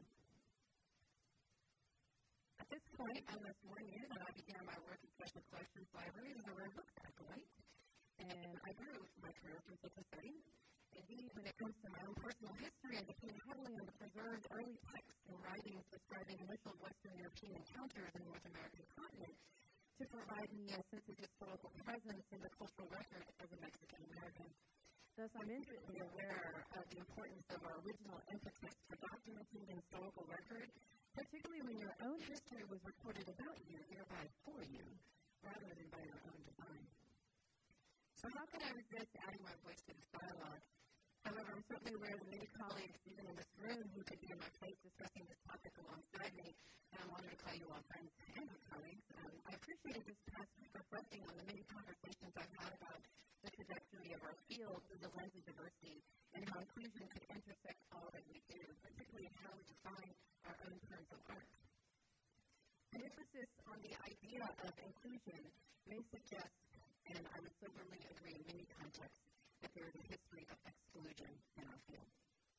At this point, I must warn you that I began my work in special collections libraries as a rare books acolyte, and I grew my career from such a study. Indeed, when it comes to my own personal history, I depend heavily on the preserved early texts and writings describing initial Western European encounters in the North American continent to provide me a sense of historical presence in the cultural record as a Mexican American. Thus, I'm intimately aware of the importance of our original impetus for documenting the historical record, particularly when your own history was recorded about you, thereby for you, rather than by your own design. So how can I resist adding my voice to this dialogue? However, I'm certainly aware that many colleagues, even in this room, who could be in my place discussing this topic alongside me, and I'm honored to call you all friends and my colleagues. Um, I appreciated this past week reflecting on the many conversations I've had about the trajectory of our field through the lens of diversity and how inclusion could intersect all that we do, particularly in how we define our own terms of art. An emphasis on the idea of inclusion may suggest, and I would soberly agree in many contexts, that there is a history of exclusion in our field.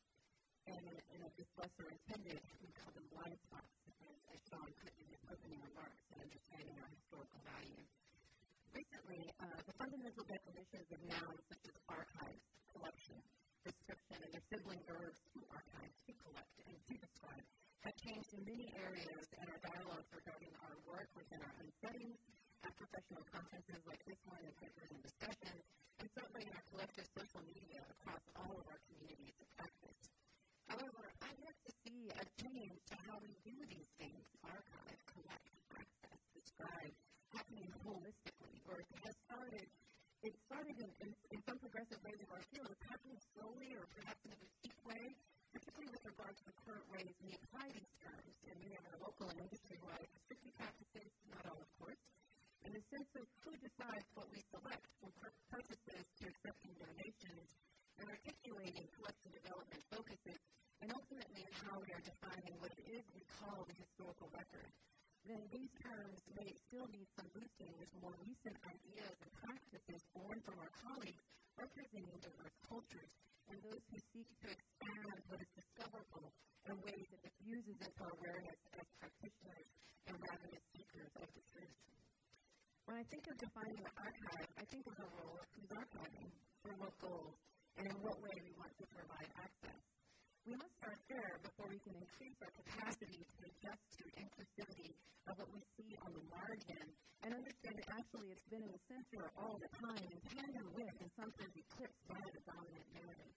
And in, in a this lesser intended, we call them blind spots, as, as Sean put in his opening remarks in understanding our historical value. Recently, uh, the fundamental definitions of nouns such as archives, collection, description, and their sibling verbs to archive, to collect, and to describe have changed in many areas, and our dialogues regarding our work within our own settings, at professional conferences like this one, and papers and discussions, and certainly in our collective social media across all of our communities of practice. However, I've yet to see a change to how we do these things, archive, collect, access, describe, happening holistically, or it has started, it started in, in, in some progressive ways of our field. It's happening slowly or perhaps in a boutique way, particularly with regard to the current ways we apply these terms in many of our local and industry-wide restricted practices, not all, of course. And the sense of who decides what we select, from purchases to accepting donations, and articulating collection development focuses, and ultimately in how we are defining what it is we call the historical record, then these terms may still need some boosting with more recent ideas and practices born from our colleagues representing diverse cultures, and those who seek to expand what is discoverable in ways that diffuses into our awareness as practitioners and ravenous seekers of the truth. When I think of defining the archive, I think of the role of who's archiving, for what goals, and in what way we want to provide access. We must start there before we can increase our capacity to adjust to inclusivity of what we see on the margin and understand that actually it's been in the center all the time, in tandem with and sometimes eclipsed by the dominant narrative.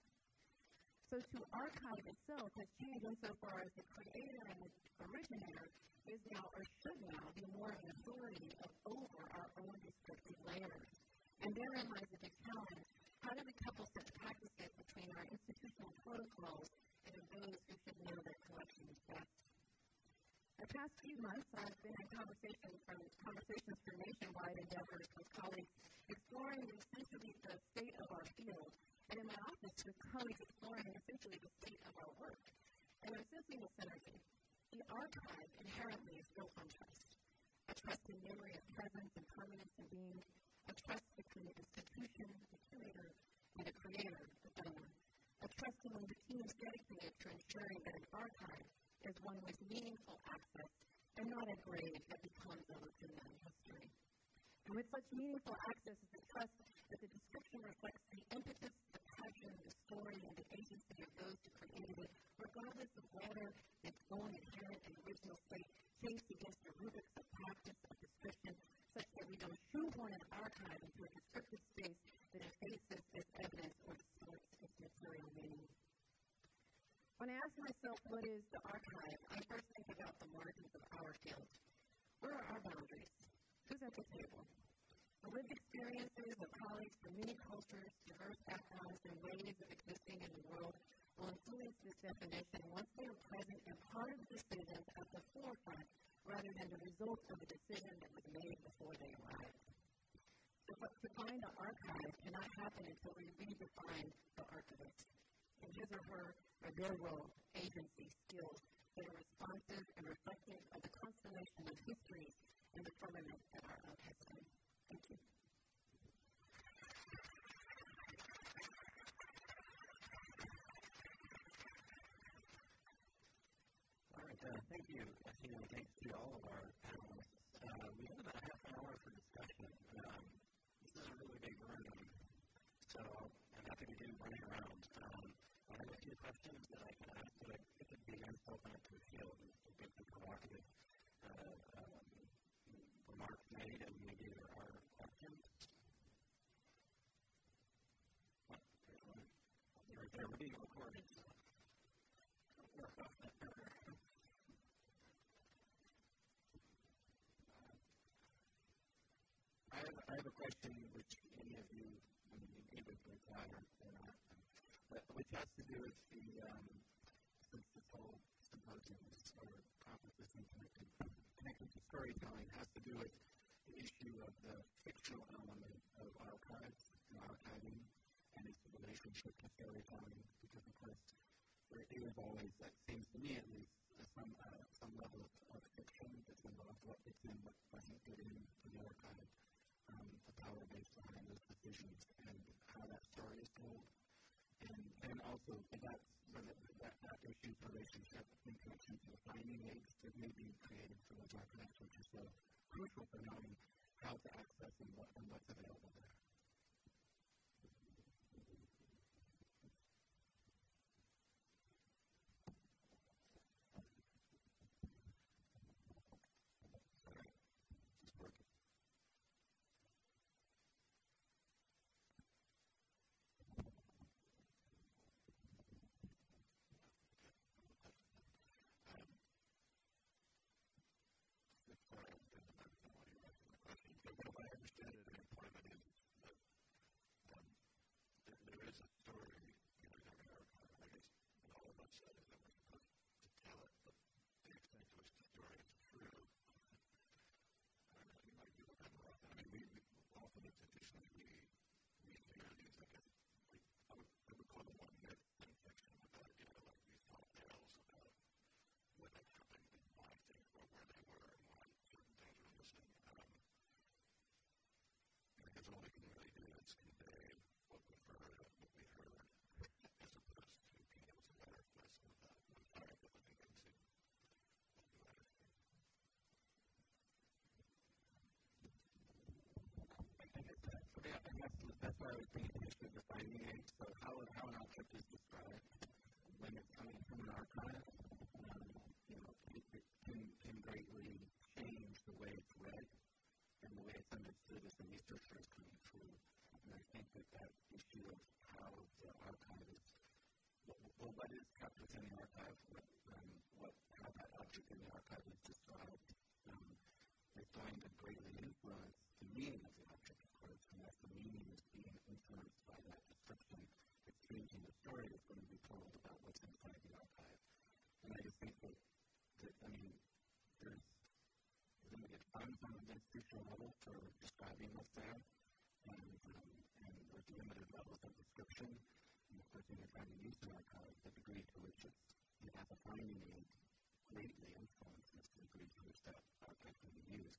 So to archive itself has changed insofar as the creator and the originator is now or should now be more of an authority of over our own descriptive layers. And therein lies a big challenge. How do we couple such practices between our institutional protocols and those who should know their collections best? The past few months, I've been in conversations from conversations for nationwide endeavors with colleagues exploring essentially the state of our field, and in my office with colleagues exploring essentially the state of our work. And I'm sensing a synergy. The archive inherently is built on trust. A trust in memory of presence and permanence and being. A trust between the institution, the curator, and the creator, the donor. A trust among the teams dedicated to ensuring that an archive is one with meaningful access and not a grave that becomes a routine history. And with such meaningful access is the trust that the description reflects the impetus, the passion, the story, and the agency of those who created it, regardless of whether its own inherent and original state shapes against the rubrics of practice of description, such that we don't shoehorn an archive into a descriptive space that effaces its evidence or distorts its material meaning. When I ask myself what is the archive, I first think about the margins of our field. Where are our boundaries? Who's at the table? The lived experiences of colleagues from many cultures, diverse backgrounds, and ways of existing in the world will influence this definition once they are present and part of the decisions at the forefront rather than the result of a decision that was made before they arrived. So to find the archive cannot happen until we redefine the archivist. In his or her or their role, agency, skills that are responsive and reflective of the constellation of histories and the firmament that our archives do. Thank you. All right, uh, thank you, Athena, and thanks to all of our panelists. Uh, we have about a half an hour for discussion. Um, this is a really big room, so I'm happy to do running around. Um, I have a few questions that I can ask, but it could be nice to open up to the field and get some provocative uh, um, remarks made, and maybe there are questions. Oh, there's one. Right there, we're being recorded. So. I have, I have a question which any of you, I mean, you gave it to reply or not, but which has to do with the, um, since this whole symposium or conference is connected, connected to storytelling, has to do with the issue of the fictional element of archives and archiving and its relationship to storytelling, because of course there is always, that seems to me at least, uh, some, uh, some level of, of fiction that's involved, what gets in, what doesn't get into the archive. Um, the power base behind those decisions and how that story is told. And then also that, that, that issue's relationship in connection to the finding aids that may be created for those archives, which is so crucial for knowing how to access and, what, and what's available there. That's why I was thinking the issue of the finding aid. So how, how an object is described when it's coming from an archive, um, you know, it, it can, can greatly change the way it's read and the way it's understood as the researcher is coming through. And I think that that issue of how the archive is, well, what is kept within the archive, what, um, what, how that object in the archive is described, um, is going to greatly influence the meaning of the object, of course, and as the meaning is being influenced by that description, it's changing the story that's going to be told about what's inside the archive. And I just think that, that I mean, there's limited funds on an institutional level for describing what's there, and, um, and there's limited levels of description. And of course, when you're trying to use an archive, the degree to which it's, you have a finding aid greatly influences the degree to which that archive can be used.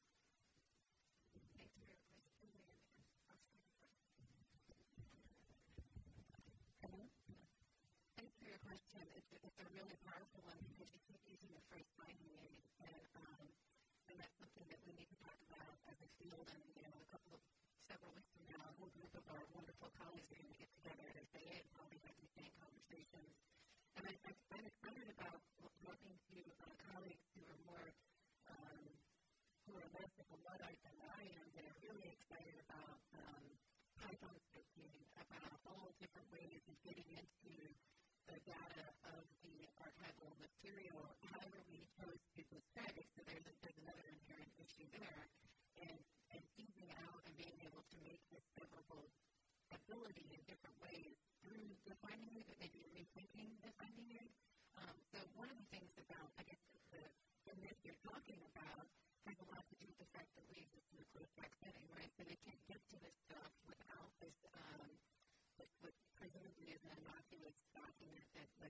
Thanks for your question. It's, it's a really powerful one because you keep using the phrase finding aid, and, um, and that's something that we need to talk about as a field. And you know, a couple of several weeks from now, a whole group of our wonderful colleagues are going to get together at S A A and probably have these same conversations. And I, I'm excited about talking to uh, colleagues who are more, um, who are less of a Luddite than I am, that are really excited about um, Python scripting, about all different ways of getting into the data of the archival material, however we chose to describe it. So there's, a, there's another inherent issue there. And, and teasing out and being able to make discoverable ability in different ways through the finding aid, but maybe rethinking the finding aid. Um, so one of the things about, I guess, the, the myth you're talking about has a lot to do with the fact that we exist in a closed back setting, right? So they can't get to this stuff without this, um, this what presumably is an innocuous document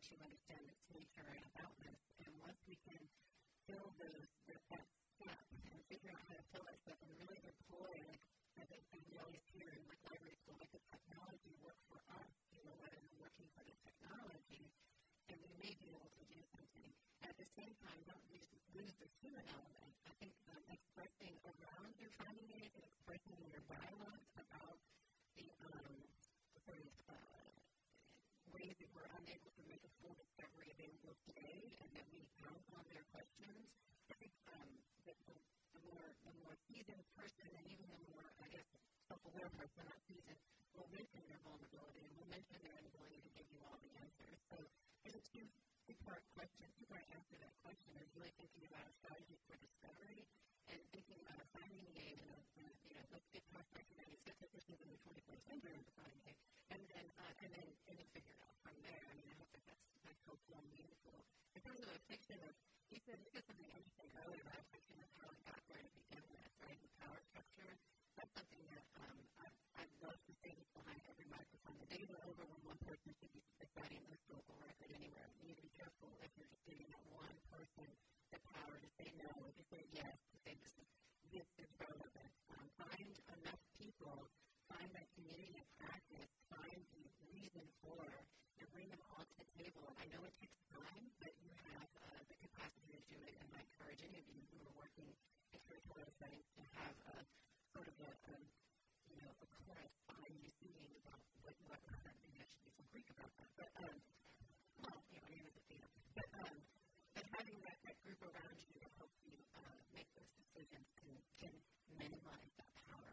much you understand its nature and aboutness. And once we can fill those, that, that step and figure out how to fill that step and really deploy, like, I think we always hear in like library school, like the technology work for us, you know, rather than working for the technology, and we may be able to do something. At the same time, don't lose, lose the human element. I think um, expressing around your finding aid and expressing in your dialogues about the um, sort of uh, ways that we're unable to make a full discovery available today, and that we count on their questions. I think um, that the, the more the more seasoned person, and even the more, I guess, self-aware person, not seasoned, will mention their vulnerability and will mention their inability to give you all the answers. So there's a two two-part question, two-part answer to that question is really thinking about a strategy for discovery and thinking about a finding aid and, a, and a, you know, let's get past recognizing statisticians in the twenty-first century with a finding aid, and then uh, and then and then figure it out from there. I mean, I hope that that's that's helpful and meaningful. In terms of a fiction of, you said you said something interesting earlier about a fiction of how it got where to begin with, right? The power structure. That's something that um, I I'd love to say behind every microphone. The days are over when one person should be deciding the historical record anywhere. You need to be careful if you're just giving that one person the power to say no, to say yes, to say this is, this is relevant. Um, find enough people, find that community of practice, find the reason for, and bring them all to the table. I know it takes time, but you have uh, the capacity to do it, and I encourage any of you who are working in curatorial settings to have a sort of a, a you know, a chorus behind you singing about what you want to have. Maybe I should do some Greek about that. But, um, well, you know, name is Athena. But, um, but having that, that group around you to help you uh, make those decisions can, can minimize that power.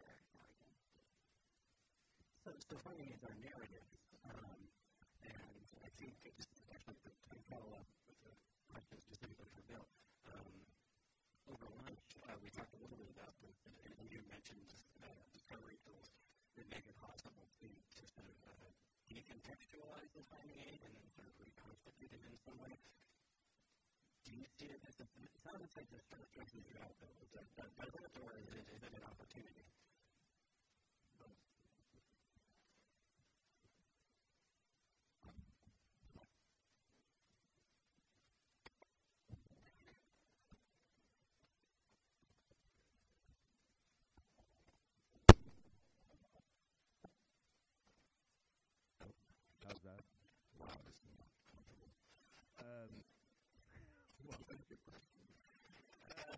So, so finding is our narrative. Um, and I think it just actually to follow up with the question specifically for Bill. Um, over lunch, uh, we talked a little bit about this, and, and you mentioned uh, discovery tools that make it possible to, to sort of uh, decontextualize the finding aid and then sort of reconstitute it in some way. Do you see it as a, it sounds like this sort of stretches you out, though. Is that, that, does it, or is it, is it an opportunity? How's that? Wow, this is not comfortable. Um, well, Thank you, question. uh,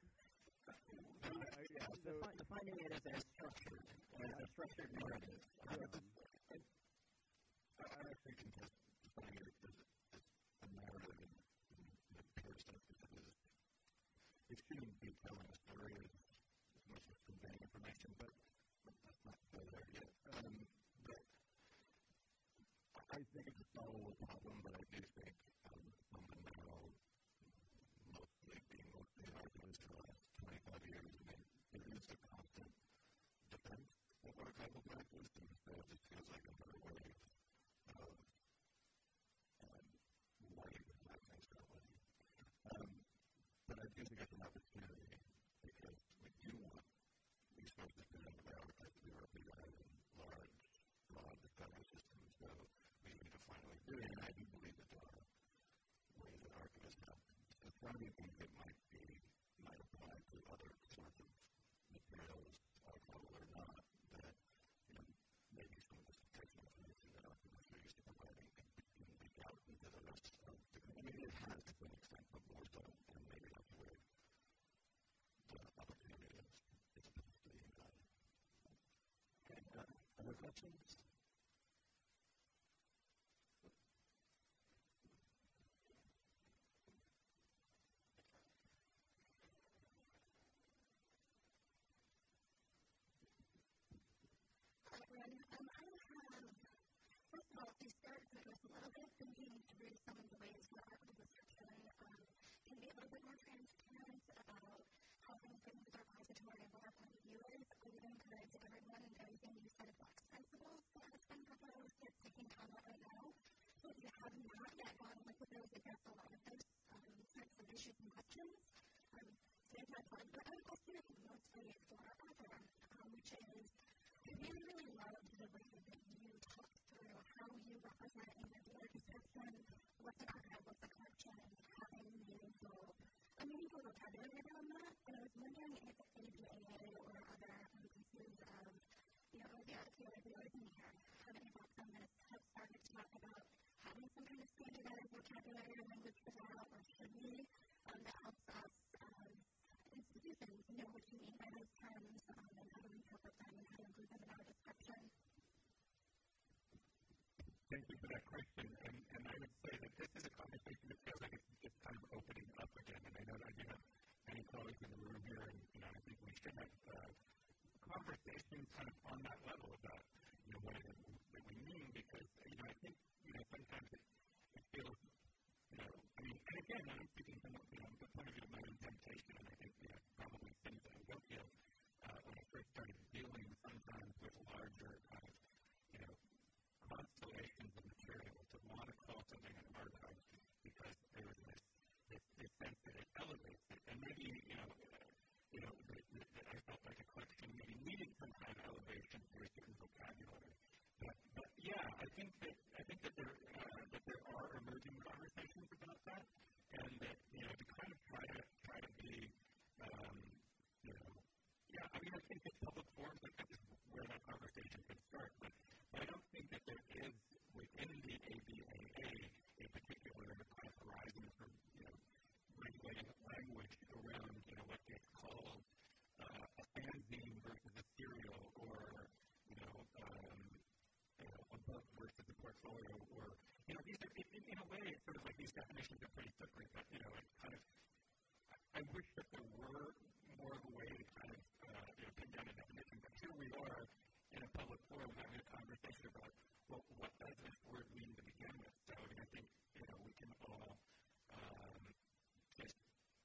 I, yeah, so Defi- defining it as a structured, as a structured narrative. yeah, I, I actually can just define it as, as a narrative in, in the pure sense because it, is, it shouldn't be telling a story as, as much as conveying information, but, but that's not so there yet. Um, but I think it's a solvable problem, but I do think um, fundamental, mostly being mostly an archivist for the last twenty-five years, I mean, it is a constant defense of archival practice, and so it just feels like another wave of um, why even have things that way. Um, but I do think it's an opportunity because we do want these folks to fit into the archives. We are big on large, broad discovery systems, so we need to finally do it, and I do believe that there are ways that archivists have to find things that might be, might apply to other sorts of materials, archival or not, that, you know, maybe some of the situational information that archivists are used to providing can, can leak out into the rest of the community. It has to some extent, but more so, and maybe that's where the opportunity is, is supposed to be in that. Okay, uh, other questions? Um, I have, first of all, to start to address a little bit, thinking through some of the ways that archival description um, can be a little bit more transparent about how things fit into the repository and what our point of view is. I would encourage everyone and everything you said about principles that has been proposed, get taking on that right now. So if you have not yet gone with those, address a lot of those um, types of issues and questions. Um, same time, but I would also mostly for Arthur, um, which is I really, really loved the way that you talked through how you represent in your data description what standardized vocabulary or language for that, or should we? Um, that helps us as institutions know what you mean by those terms um, and how to interpret them and how to include them in our description. Thank you for that question. And, and I would say that this is a conversation that feels like it's just kind of opening up again. And I know that you have many colleagues in the room here, and you know, I think we should have uh, conversations kind of on that level about you know what it is that we mean, because you know I think you know sometimes it, it feels you know I mean and again I'm speaking from you know the point of view of my own temptation, and I think you know probably things that I don't feel uh, when I first started dealing sometimes with larger kind of you know constellations of material to want to call something an archive because there was this this, this sense that it elevates it, and maybe you know uh, you know that, that I felt like a collection maybe needed some kind of elevation through a certain vocabulary. But, but yeah, I think that I think that there uh, that there are emerging conversations about that, and that you know to kind of try to try to be um, you know yeah I mean I think that public forums like that is where that conversation could start, but, but I don't think that there is within the A B A A a particular kind of horizon for you know regulating language around you know what gets called uh, a fanzine versus a serial, or you know, um, you know a book versus a portfolio, or you know these are in, in a way it's sort of like these definitions are pretty slippery, but you know it kind of I, I wish that there were more of a way to kind of uh, you know pin down a definition. But here we are in a public forum having a conversation about well what does this word mean to begin with. So I mean I think you know we can all um, just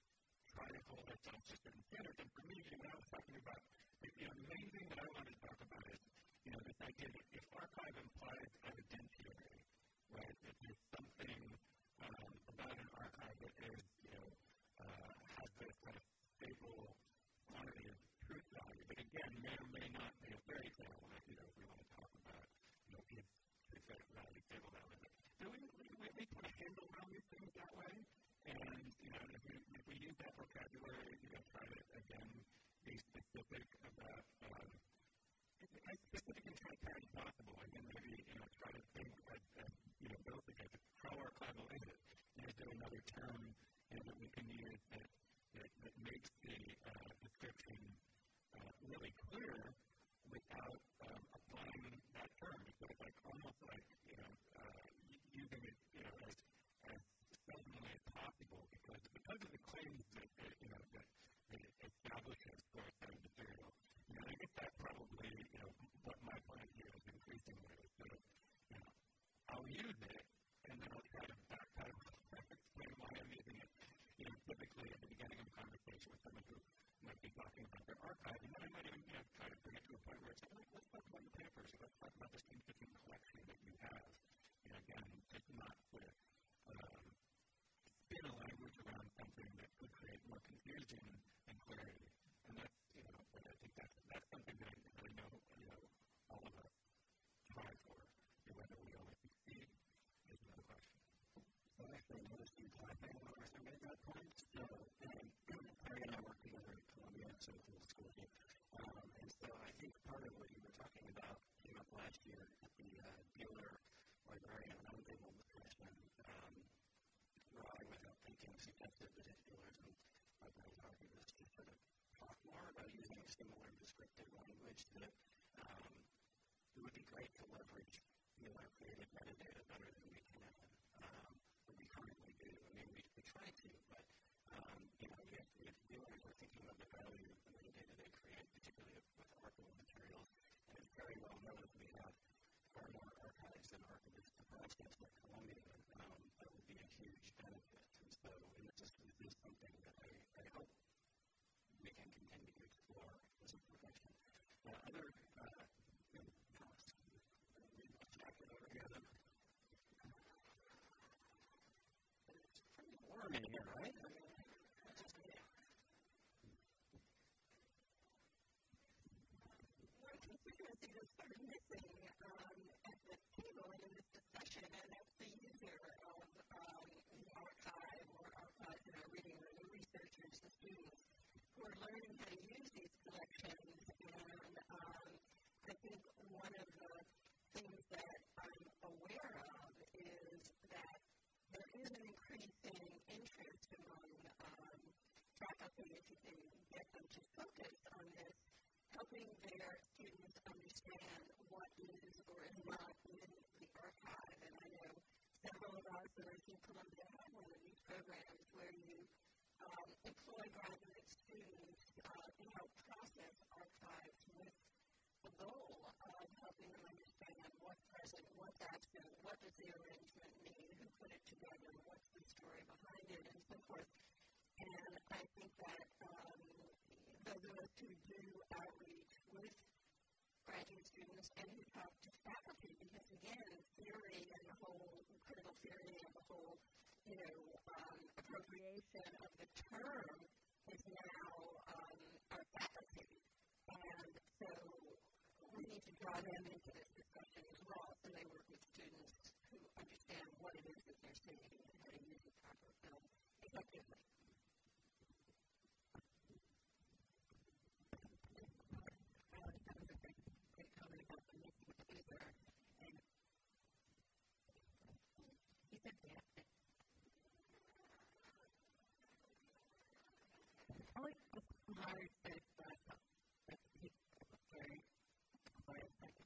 try to hold ourselves to certain standards. And for me, you know, when I was talking about, you know, the main thing that I wanted to talk about is, you know, this idea that if archive implies evidentiary, right, that there's something um, about an archive that is, you know, uh, has this kind of stable quantity of truth value, but again, may or may not be a fairy tale, like, you know, if we want to talk about, you know, is truth value, stable value. So we, we, we, we put a handle around these things that way. And, you know, if we, if we use that vocabulary, you know, try to, again, be specific about, um, as specific and transparent as possible. And then maybe, you know, try to think, as, as you know, Bill suggested, how archival is it? You know, is there another term, you know, that we can use that, that, that makes the uh, description uh, really clear without um, applying that term? So it's like almost like, you know, uh, using it, you know, as, as seldomly as possible, because because of the claims that, that you know that, that it establishes for a set of material. You know, I guess that probably you know what my point of view is increasingly is sort of you know I'll use it and then I'll try to backpedal and explain why I'm using it. You know, typically at the beginning of a conversation with someone who might be talking about their archive, and then I might even you know try to bring it to a point where it's like, let's talk about your papers, let's talk about this interesting collection that you have. You know, again, it's not to um, spin a language around something that could create more confusion and clarity. And that's, you know, but I think that's, that's something that I, that I know, you know, all of us try for. And whether we always succeed is another question. So I actually noticed you typing when I made that point. So, um, Harry and I work together at Columbia, so it's a school here. Um, and so I think part of what you were talking about came up last year at the uh, dealer librarian roundtable discussion. Um, Rye, without thinking, suggested that if dealers and librarians argue this to sort of talk more about using similar descriptive language, that um, it would be great to leverage dealer created metadata better than we can, um, than we currently do. I mean, we, we try to, but um, you know, if, if dealers are thinking of the value of the metadata they create, particularly with archival materials, and it's very well known that we have far more archives and archivists to process like Columbia, um, that would be a huge benefit. And so, and it just this is something that I, I hope we can continue to explore as a profession. Uh, other uh, you know, thoughts? Jack it over here then. It's pretty warm in here, right? I mean, that's just me. One constituency that's sort of missing um, at the table and in this discussion, and that's the user of um, the archive or archive, you know, reading the researchers, the students who are learning how to use these collections. And um, I think one of the things that I'm aware of is that increasing interest among um, faculty if you can get them to focus on this, helping their students understand what is or is not in the archive. And I know several of us that are in Columbia have one of these programs where you um, employ graduate students uh, to help process archives with the goal of helping them understand what's present, what's absent, what does the arrangement mean, who put it together, what's the story behind it, and so forth. And I think that um, those of us who do outreach with graduate students and who talk to faculty, because again, theory and the whole critical theory and the whole, you know, um, appropriation of the term is now um, our faculty. And so we need to draw them into this discussion as well, so they work with students who understand what it is that they're saying and how to use it properly, um, effectively. Hard to but he very quiet second.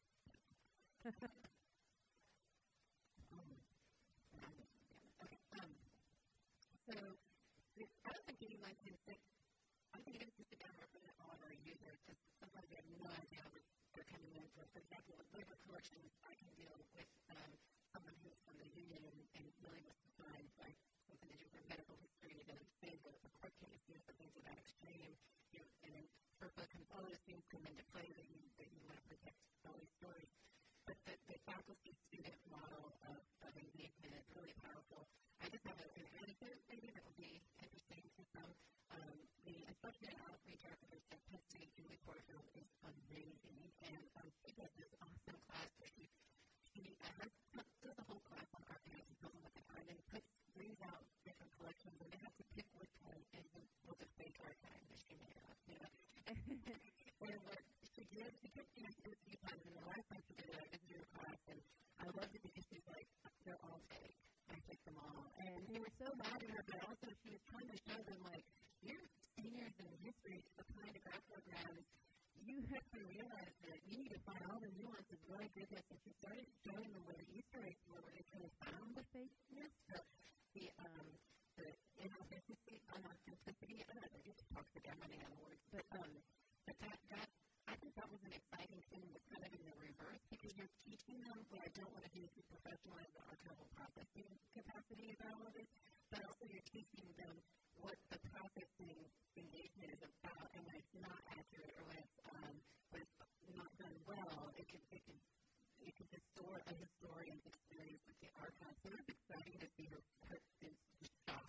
um, okay, um, so I don't think anyone can sit, I think it is to sit down and represent all of our users because sometimes they have no idea what they're coming in for. For example, with labor collections, I can deal with um, someone who's from the union and, and really was defined by something to do with medical history and then say that it's a court case, you know, something to that extreme. You know, and then FERPA can, all those things come into play that you, that you want to protect all these stories. But the, the faculty-student model of, of engagement is really powerful. I just have a, an anecdote maybe that will be interesting to some. Um, the instruction and outreach archivist at Penn State, Julie Porterfield, is amazing. And um, she does this awesome class where she, she uh, has, does a whole class on archives and tells them what they are, and then puts, brings out different collections, and they have to pick which one is the, was a fake archive that she made up, you know. And what she did, she kept doing it a few times, and the last time she did it, I visited her class, and I loved it because she's like, they're all fake. I pick them all. And they were so mad at her, but also she was trying to show them, like, you're seniors in history, applying to grad programs, you have to realize that you need to find all the nuances, really good this, and she started showing them where the Easter eggs were, where they kind of found the fakeness, the, the, um, the inauthenticity, unauthenticity, I don't know, I get to talk to them running out of words, but, um, but that, that, I think that was an exciting thing that's kind of in the reverse, because you're teaching them what I don't want to do to professionalize the archival processing capacity of all of this, but also you're teaching them what the processing engagement is about, and when it's not accurate or when it's, um, when it's not done well, it can, it can, it can distort a historian's experience with the archive. So it's exciting to see her put this shock.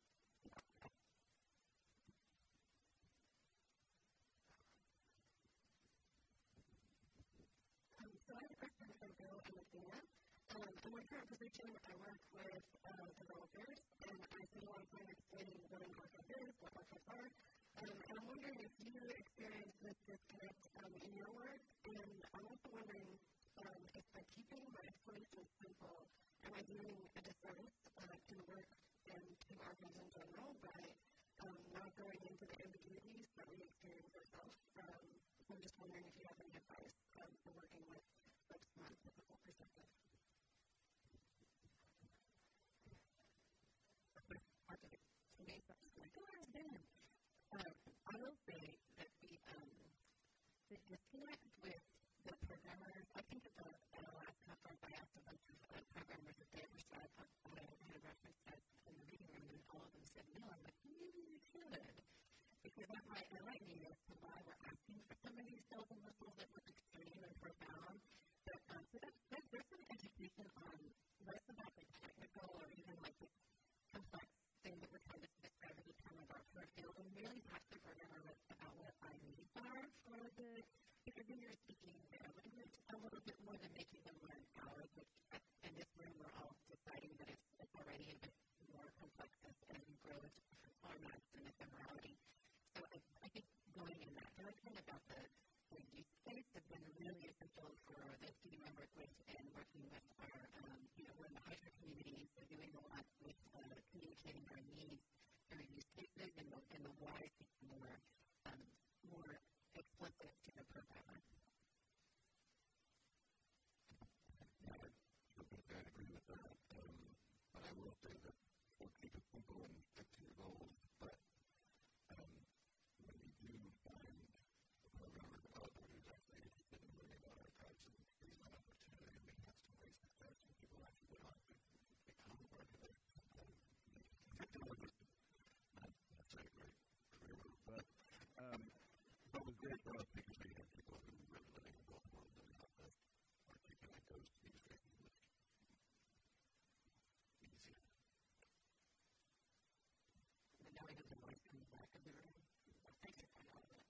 Um, so I have a question from Bill and Athena. Um, in my current position, I work with uh, developers, and I spend a lot of time explaining what an archive is, what archives are. Um, and I'm wondering if you experience this disconnect um, in your work, and I'm also wondering um, if by keeping my explanation simple, am I doing a disservice uh, to the work and to archives in general by um, not going into the ambiguities that we experience ourselves? Um, so I'm just wondering if you have any advice um, for working with folks from a typical perspective. Um, I will say that the, um, the disconnect with the programmers, I think at the, at the last conference I asked a bunch of uh, programmers if they ever said uh, I had reference tests in the reading room, and all of them said no. I'm like, maybe you should, because that might enlighten you as to why we're asking for some of these bells and whistles that look extreme and profound. But, um, so that's, that's, there's some education on less about the technical or even like the complex thing that we're trying to describe as a term of our career field, and really talk to the programmer about what our needs are for the, because when you're speaking their language a little bit more than making them learn ours, which in this room we're all deciding that it's, it's already a bit more complex as, as we grow into different formats and ephemerality. So I, I think going in that direction about the, the use case has been really essential for the student I work with and working with our, um, you know, we're in the high school community that we'll keep it simple and stick to your goals, but um, when you do find a programmer developer who's actually interested in learning about archives and sees that opportunity and being had some great success and people actually went on to become architects, um, technologists, not necessarily a great career move, but um, it was great for us because we had people who were living in both worlds and how to articulate those use cases much easier. And now we have the voice in the back of the room. Thank you for all that.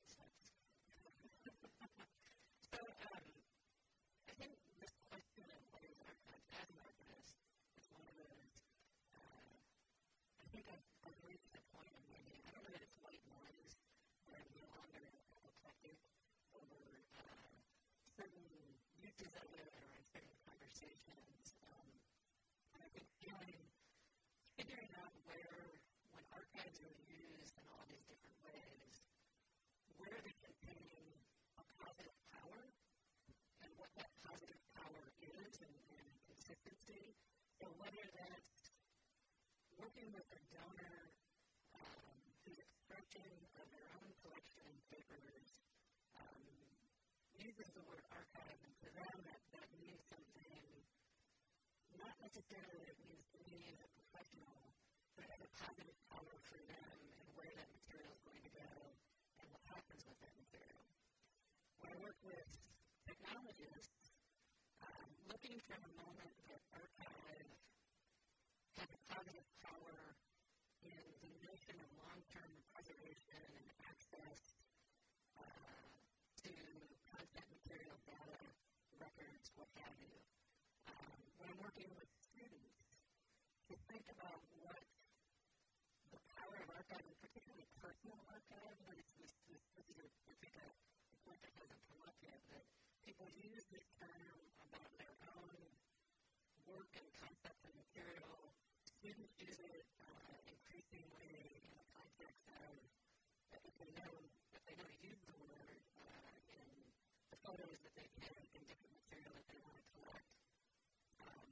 So, um, I think this question of what is archives as an archivist is one of those, uh, I think I've, I've reached a point in maybe, I don't know that it's white noise, where I'm no longer apoplectic over uh, certain uses of it or in certain conversations. Um, and I think feeling, figuring out where, when archives are used in all these different ways, where they contain a positive power and what that positive power is and, and consistency. So whether that's working with a donor um, who's approaching of their own collection of papers, um, uses the word archive, and for them that, that means something, not necessarily that it means to me as a professional, but it has a positive power for them and where that material is going to go and what happens with that material. When I work with technologists, um, looking for a moment that archive has a positive power in the notion of long-term preservation and access uh, to content, material, data, records, what have you. Um, when I'm working with students, to think about what the power of archive, and particularly personal archive, this, this, this, this is a, I think a, a point that hasn't come up yet, that people use this term about their own work and concept and material. Students use it uh, increasingly in the context of if they know if they know to use the word uh, in the photos that they take and different material that they want to collect. Um,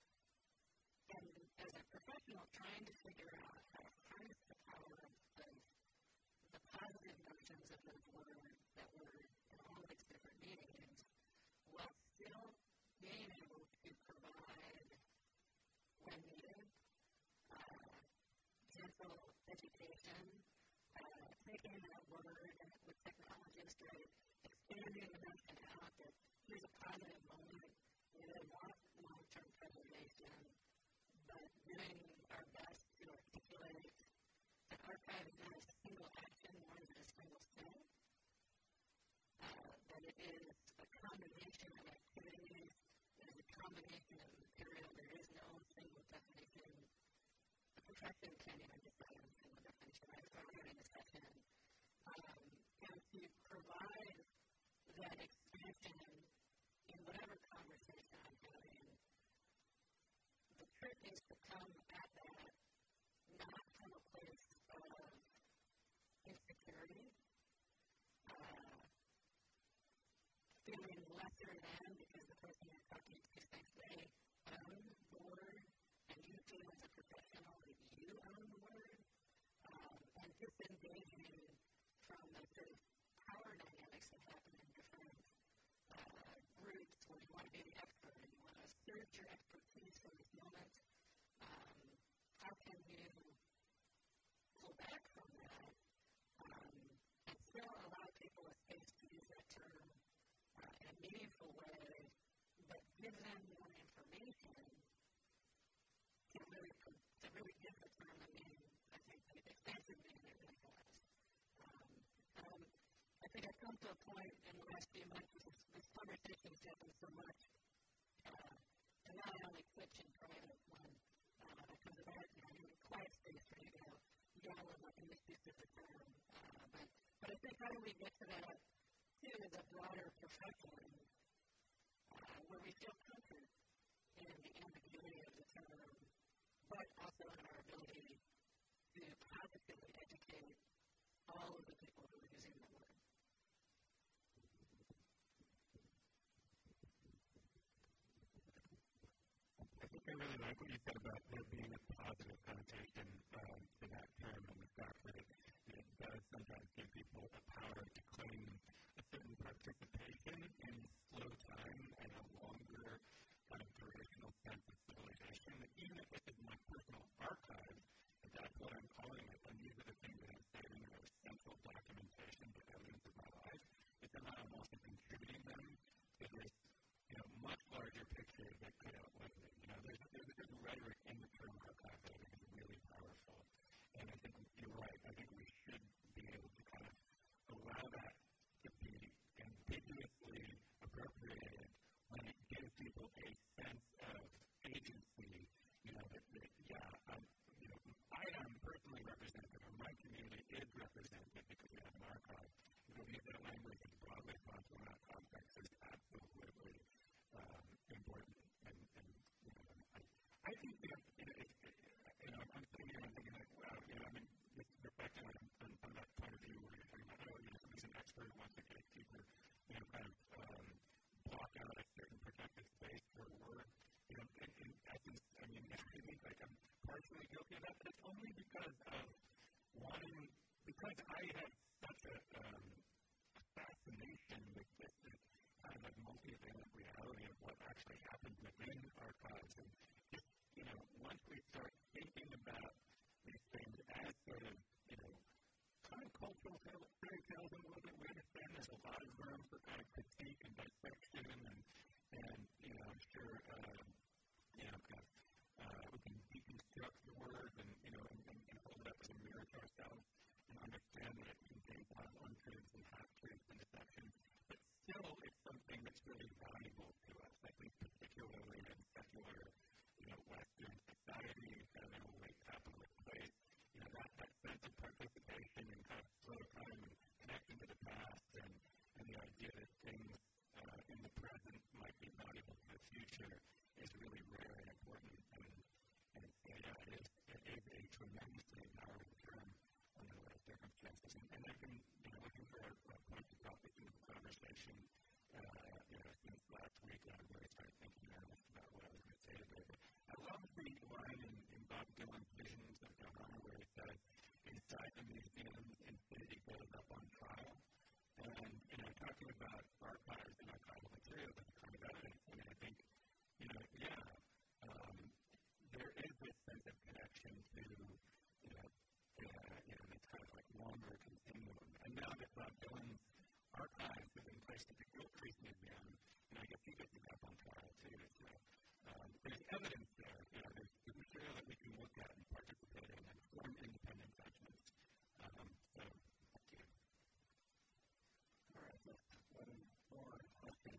and as a professional, trying to figure out how to harness the power of, of the positive notions of those words that were in all of its different meanings, while still being able to provide, when needed, uh, gentle education, uh, taking that word and with technologists, right, expanding the notion out that here's a positive moment, we really want long-term preservation, but doing our best to articulate that archive is not a single action, nor is it a single thing, uh, that it is a combination of activities, it is a combination of material, there is no single definition. The profession can't even decide on a single definition, right? So we're having a discussion. Um, and to provide that expansion in whatever conversation I'm having, the trick is to come at that not from a place of insecurity, uh, feeling lesser than because the person you're talking to thinks they own the word, and you feel as a professional that you own the word, um, and disengaging from the sort of power dynamics that happen in different uh, groups where you want to be the expert and you want to assert your expertise for this moment. Um, how can you pull back from that um, and still allow people a space to use that term uh, in a meaningful way, but give them more information to really, to really give the term a meaning, I think, the expansive meaning it really has. Um, um, I think I've come to a point in the last few months this, this conversation has happened so much, uh, and now I only switch in private when uh, I come to that, and I'm in a quiet space for you to yell and like misuse of the term. Uh, but, but I think how do we get to that, too, as a broader profession, uh, where we feel comfort in the ambiguity of the term, but also in our ability to positively educate all of the people who are using the word. I think I really really like what you said about there being a positive connotation um, to that term and the fact that it, it does sometimes give people the power to claim a certain participation in slow time and a longer kind of durational sense of civilization. Even if this is my personal archive, that's what I'm calling it. And these are the things that I'm saving that are central documentation to evidence of my life. It's not I'm also contributing them to this, you know, much larger picture that could outlive me. You know, there's, there's a certain rhetoric in the term archive that I think is really powerful. And I think you're right. I think we should be able to kind of allow that to be ambiguously appropriated when it gives people a sense of agency. You know, that, that yeah, I'm, you know, I am personally represented, or my community is represented because we have an archive. You know, we have that language that's broadly possible in that context is absolutely um, important. And, and you know, I, I think that, you know, it, it, you know, I'm sitting here and I'm thinking like, wow, you know, I mean, just reflecting on, on, on that point of view where you're saying, oh, you know, somebody's an expert who wants to gatekeeper, you know, kind of um, block out a certain protected space for a word. You know, in, in essence, I mean, I think like I'm partially guilty of that, but it's only because of wanting, because I have such a um, fascination with this, this kind of like multi-valent reality of what actually happens within archives. And just, you know, once we start thinking about these things as sort of, you know, kind of cultural fairy tales in a little bit, we understand there's a lot of room for kind of critique and dissection and, and you know, I'm sure, um, you know, kind of, uh, we can deconstruct the word and, you know, and, and, and hold it up as a mirror to ourselves and understand that it contains a lot of untruths and half-truths and deception. But still, it's something that's really valuable to us, I think, particularly in secular, you know, Western society, kind of in a late capitalist place. You know, that, that sense of participation and kind of slow time and connection to the past and, and the idea that things uh, in the present might be valuable for the future is really rare and important. And, and so, yeah, it is, it is a tremendously empowering term under the right circumstances. And, and I've been, you know, looking for a, a point to topic in the conversation, uh, you know, since last week, and I really started thinking earnest about what I was going to say today. But I love the line in, in Bob Dylan's Visions of Johanna where he says, inside the museum, infinity goes up on trial. And, you know, talking about archives and archival materials and kind of evidence, I mean, I think, you know, yeah, um, there is this sense of connection to, you know, uh, you know, this kind of like longer continuum. And now that Bob Dylan's archives have been placed at the Gilcrease Museum, and I guess he gets it up on trial too, so um, there's evidence there. You know, there's, there's material that we can look at and participate in and form independent judgments. Um, so, thank you. All right, one more question.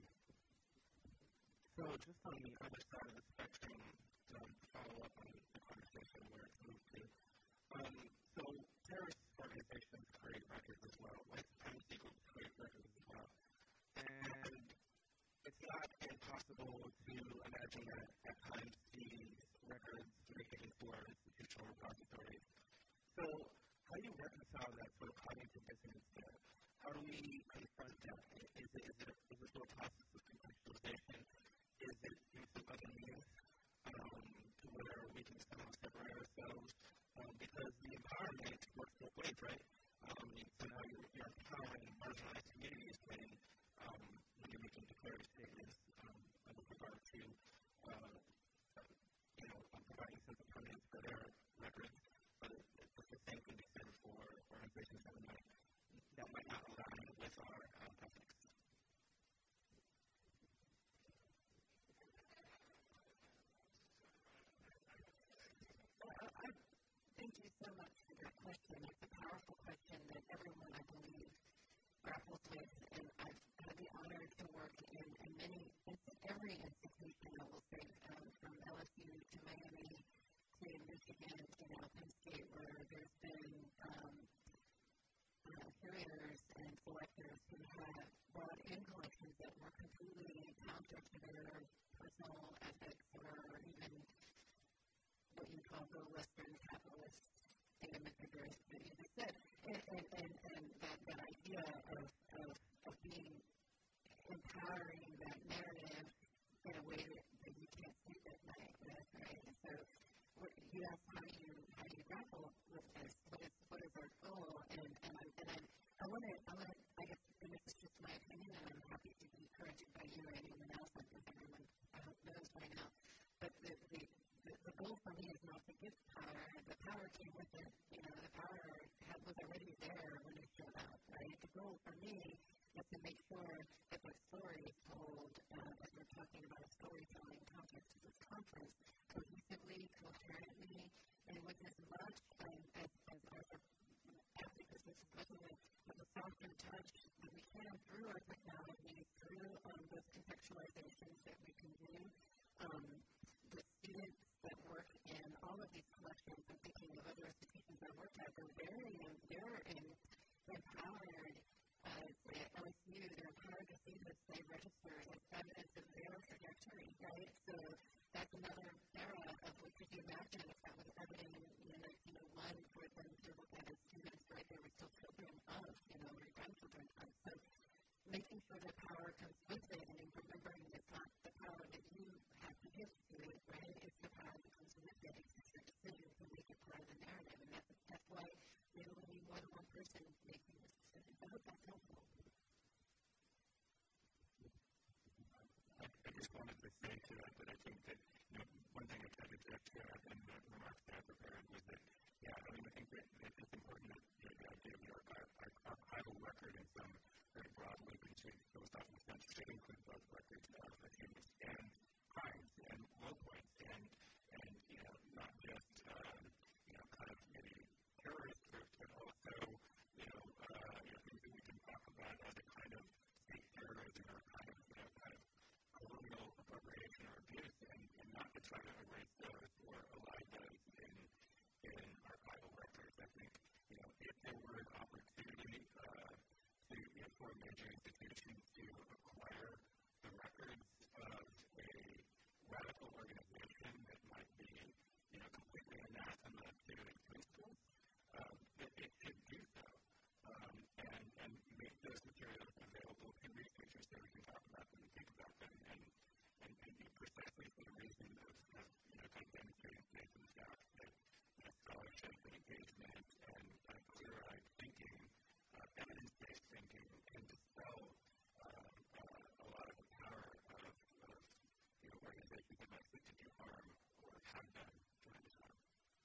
So just on the other side of the spectrum, to follow up on the conversation where it's moved to, um, so terrorist organizations create records as well, white supremacy groups create records as well, and it's not impossible to imagine that at times these records make it into our institutional repositories. So how do you reconcile that sort of cognitive dissonance there? How do we confront that? Is it, is it, is it through a process of contextualization? Is it through some other means um, to where we can somehow separate ourselves? Um, because the empowerment works both ways, right? Um, so now you're, you're empowering marginalized communities when, um, when you're making declarative statements um, with regard to, uh, you know, um, providing sense of permanence for their records. But the same can be said for organizations that might, that might not align with our um, ethics. Thank you so much for your question. It's a powerful question that everyone, I believe, grapples with. And I've had the honor to work in, in many, every institution, I will say, um, from L S U to Miami to Michigan to now Penn State, where there's been um, uh, curators and selectors who have brought in collections that were completely counter to their personal ethics or even what you call the Western capitalist data figures, as I said, and, and, and, and that, that idea of, of, of being empowering that narrative in a way that, that you can't sleep at night with, right? power came with it. You know, the power had, was already there when it showed up, right? The goal for me is to make sure that the story is told, uh, as we're talking about a storytelling context of this conference, cohesively, coherently, and with as much um, as, as Arthur advocates, as much of a, of a softer touch that we can through our technology, through um, those contextualizations that we can do. Um, the students that work in all of these collections, I'm thinking of other institutions I worked at, they're very, they're in, empowered, uh, say at L S U, they're empowered to see this, they register as evidence of their trajectory, right? So that's another era of what could you imagine if that was evident in, in nineteen oh one for them to look at as students, right? They were still children of, you know, or grandchildren of. So making sure that power comes with it and remembering it's not the power that you have to give to it, right? It's the power that comes with it. It's your decision to make it part of the narrative. And that's, that's why we only need more than one person making this decision. I hope that's helpful. I, I just wanted to say to that that I think that, you know, one thing I tried to get to in the remarks that I prepared was that, yeah, I mean, I think that, that it's important that you know, the idea of the archive, archival record in some very broadly conceived philosophical sense should include both records of achievements and crimes and low points and, and you know, not just, um, you know, kind of maybe terrorist groups, but also, you know, uh, you know, things that we can talk about as a kind of state terrorism or kind of, you know, kind of colonial appropriation or abuse, and, and not to try to erase those or align those in, in archival records. I think, you know, if there were an opportunity, uh, to, you know, for a major institution to acquire the records of a radical organization that might be, you know, completely anathema to its principles, um, it, it should do so, um, and, and make those materials available to researchers so we can talk about them and think about them, and, and, and precisely for the reason of, of, you know, kind of demonstrating faith in the fact that, you know, scholarship and engagement and uh, clear-eyed thinking, uh, evidence-based thinking can dispel um, uh, a lot of the power of, of you know, organizations that might seek to do harm or have done tremendous harm.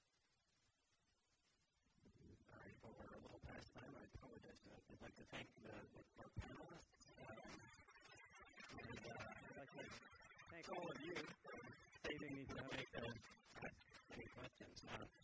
All right, well, we're a little past time. I apologize. I'd like to thank the, the, our panelists. Um, and uh, I'd like to thank all of you for saving me from having to ask any questions. Uh,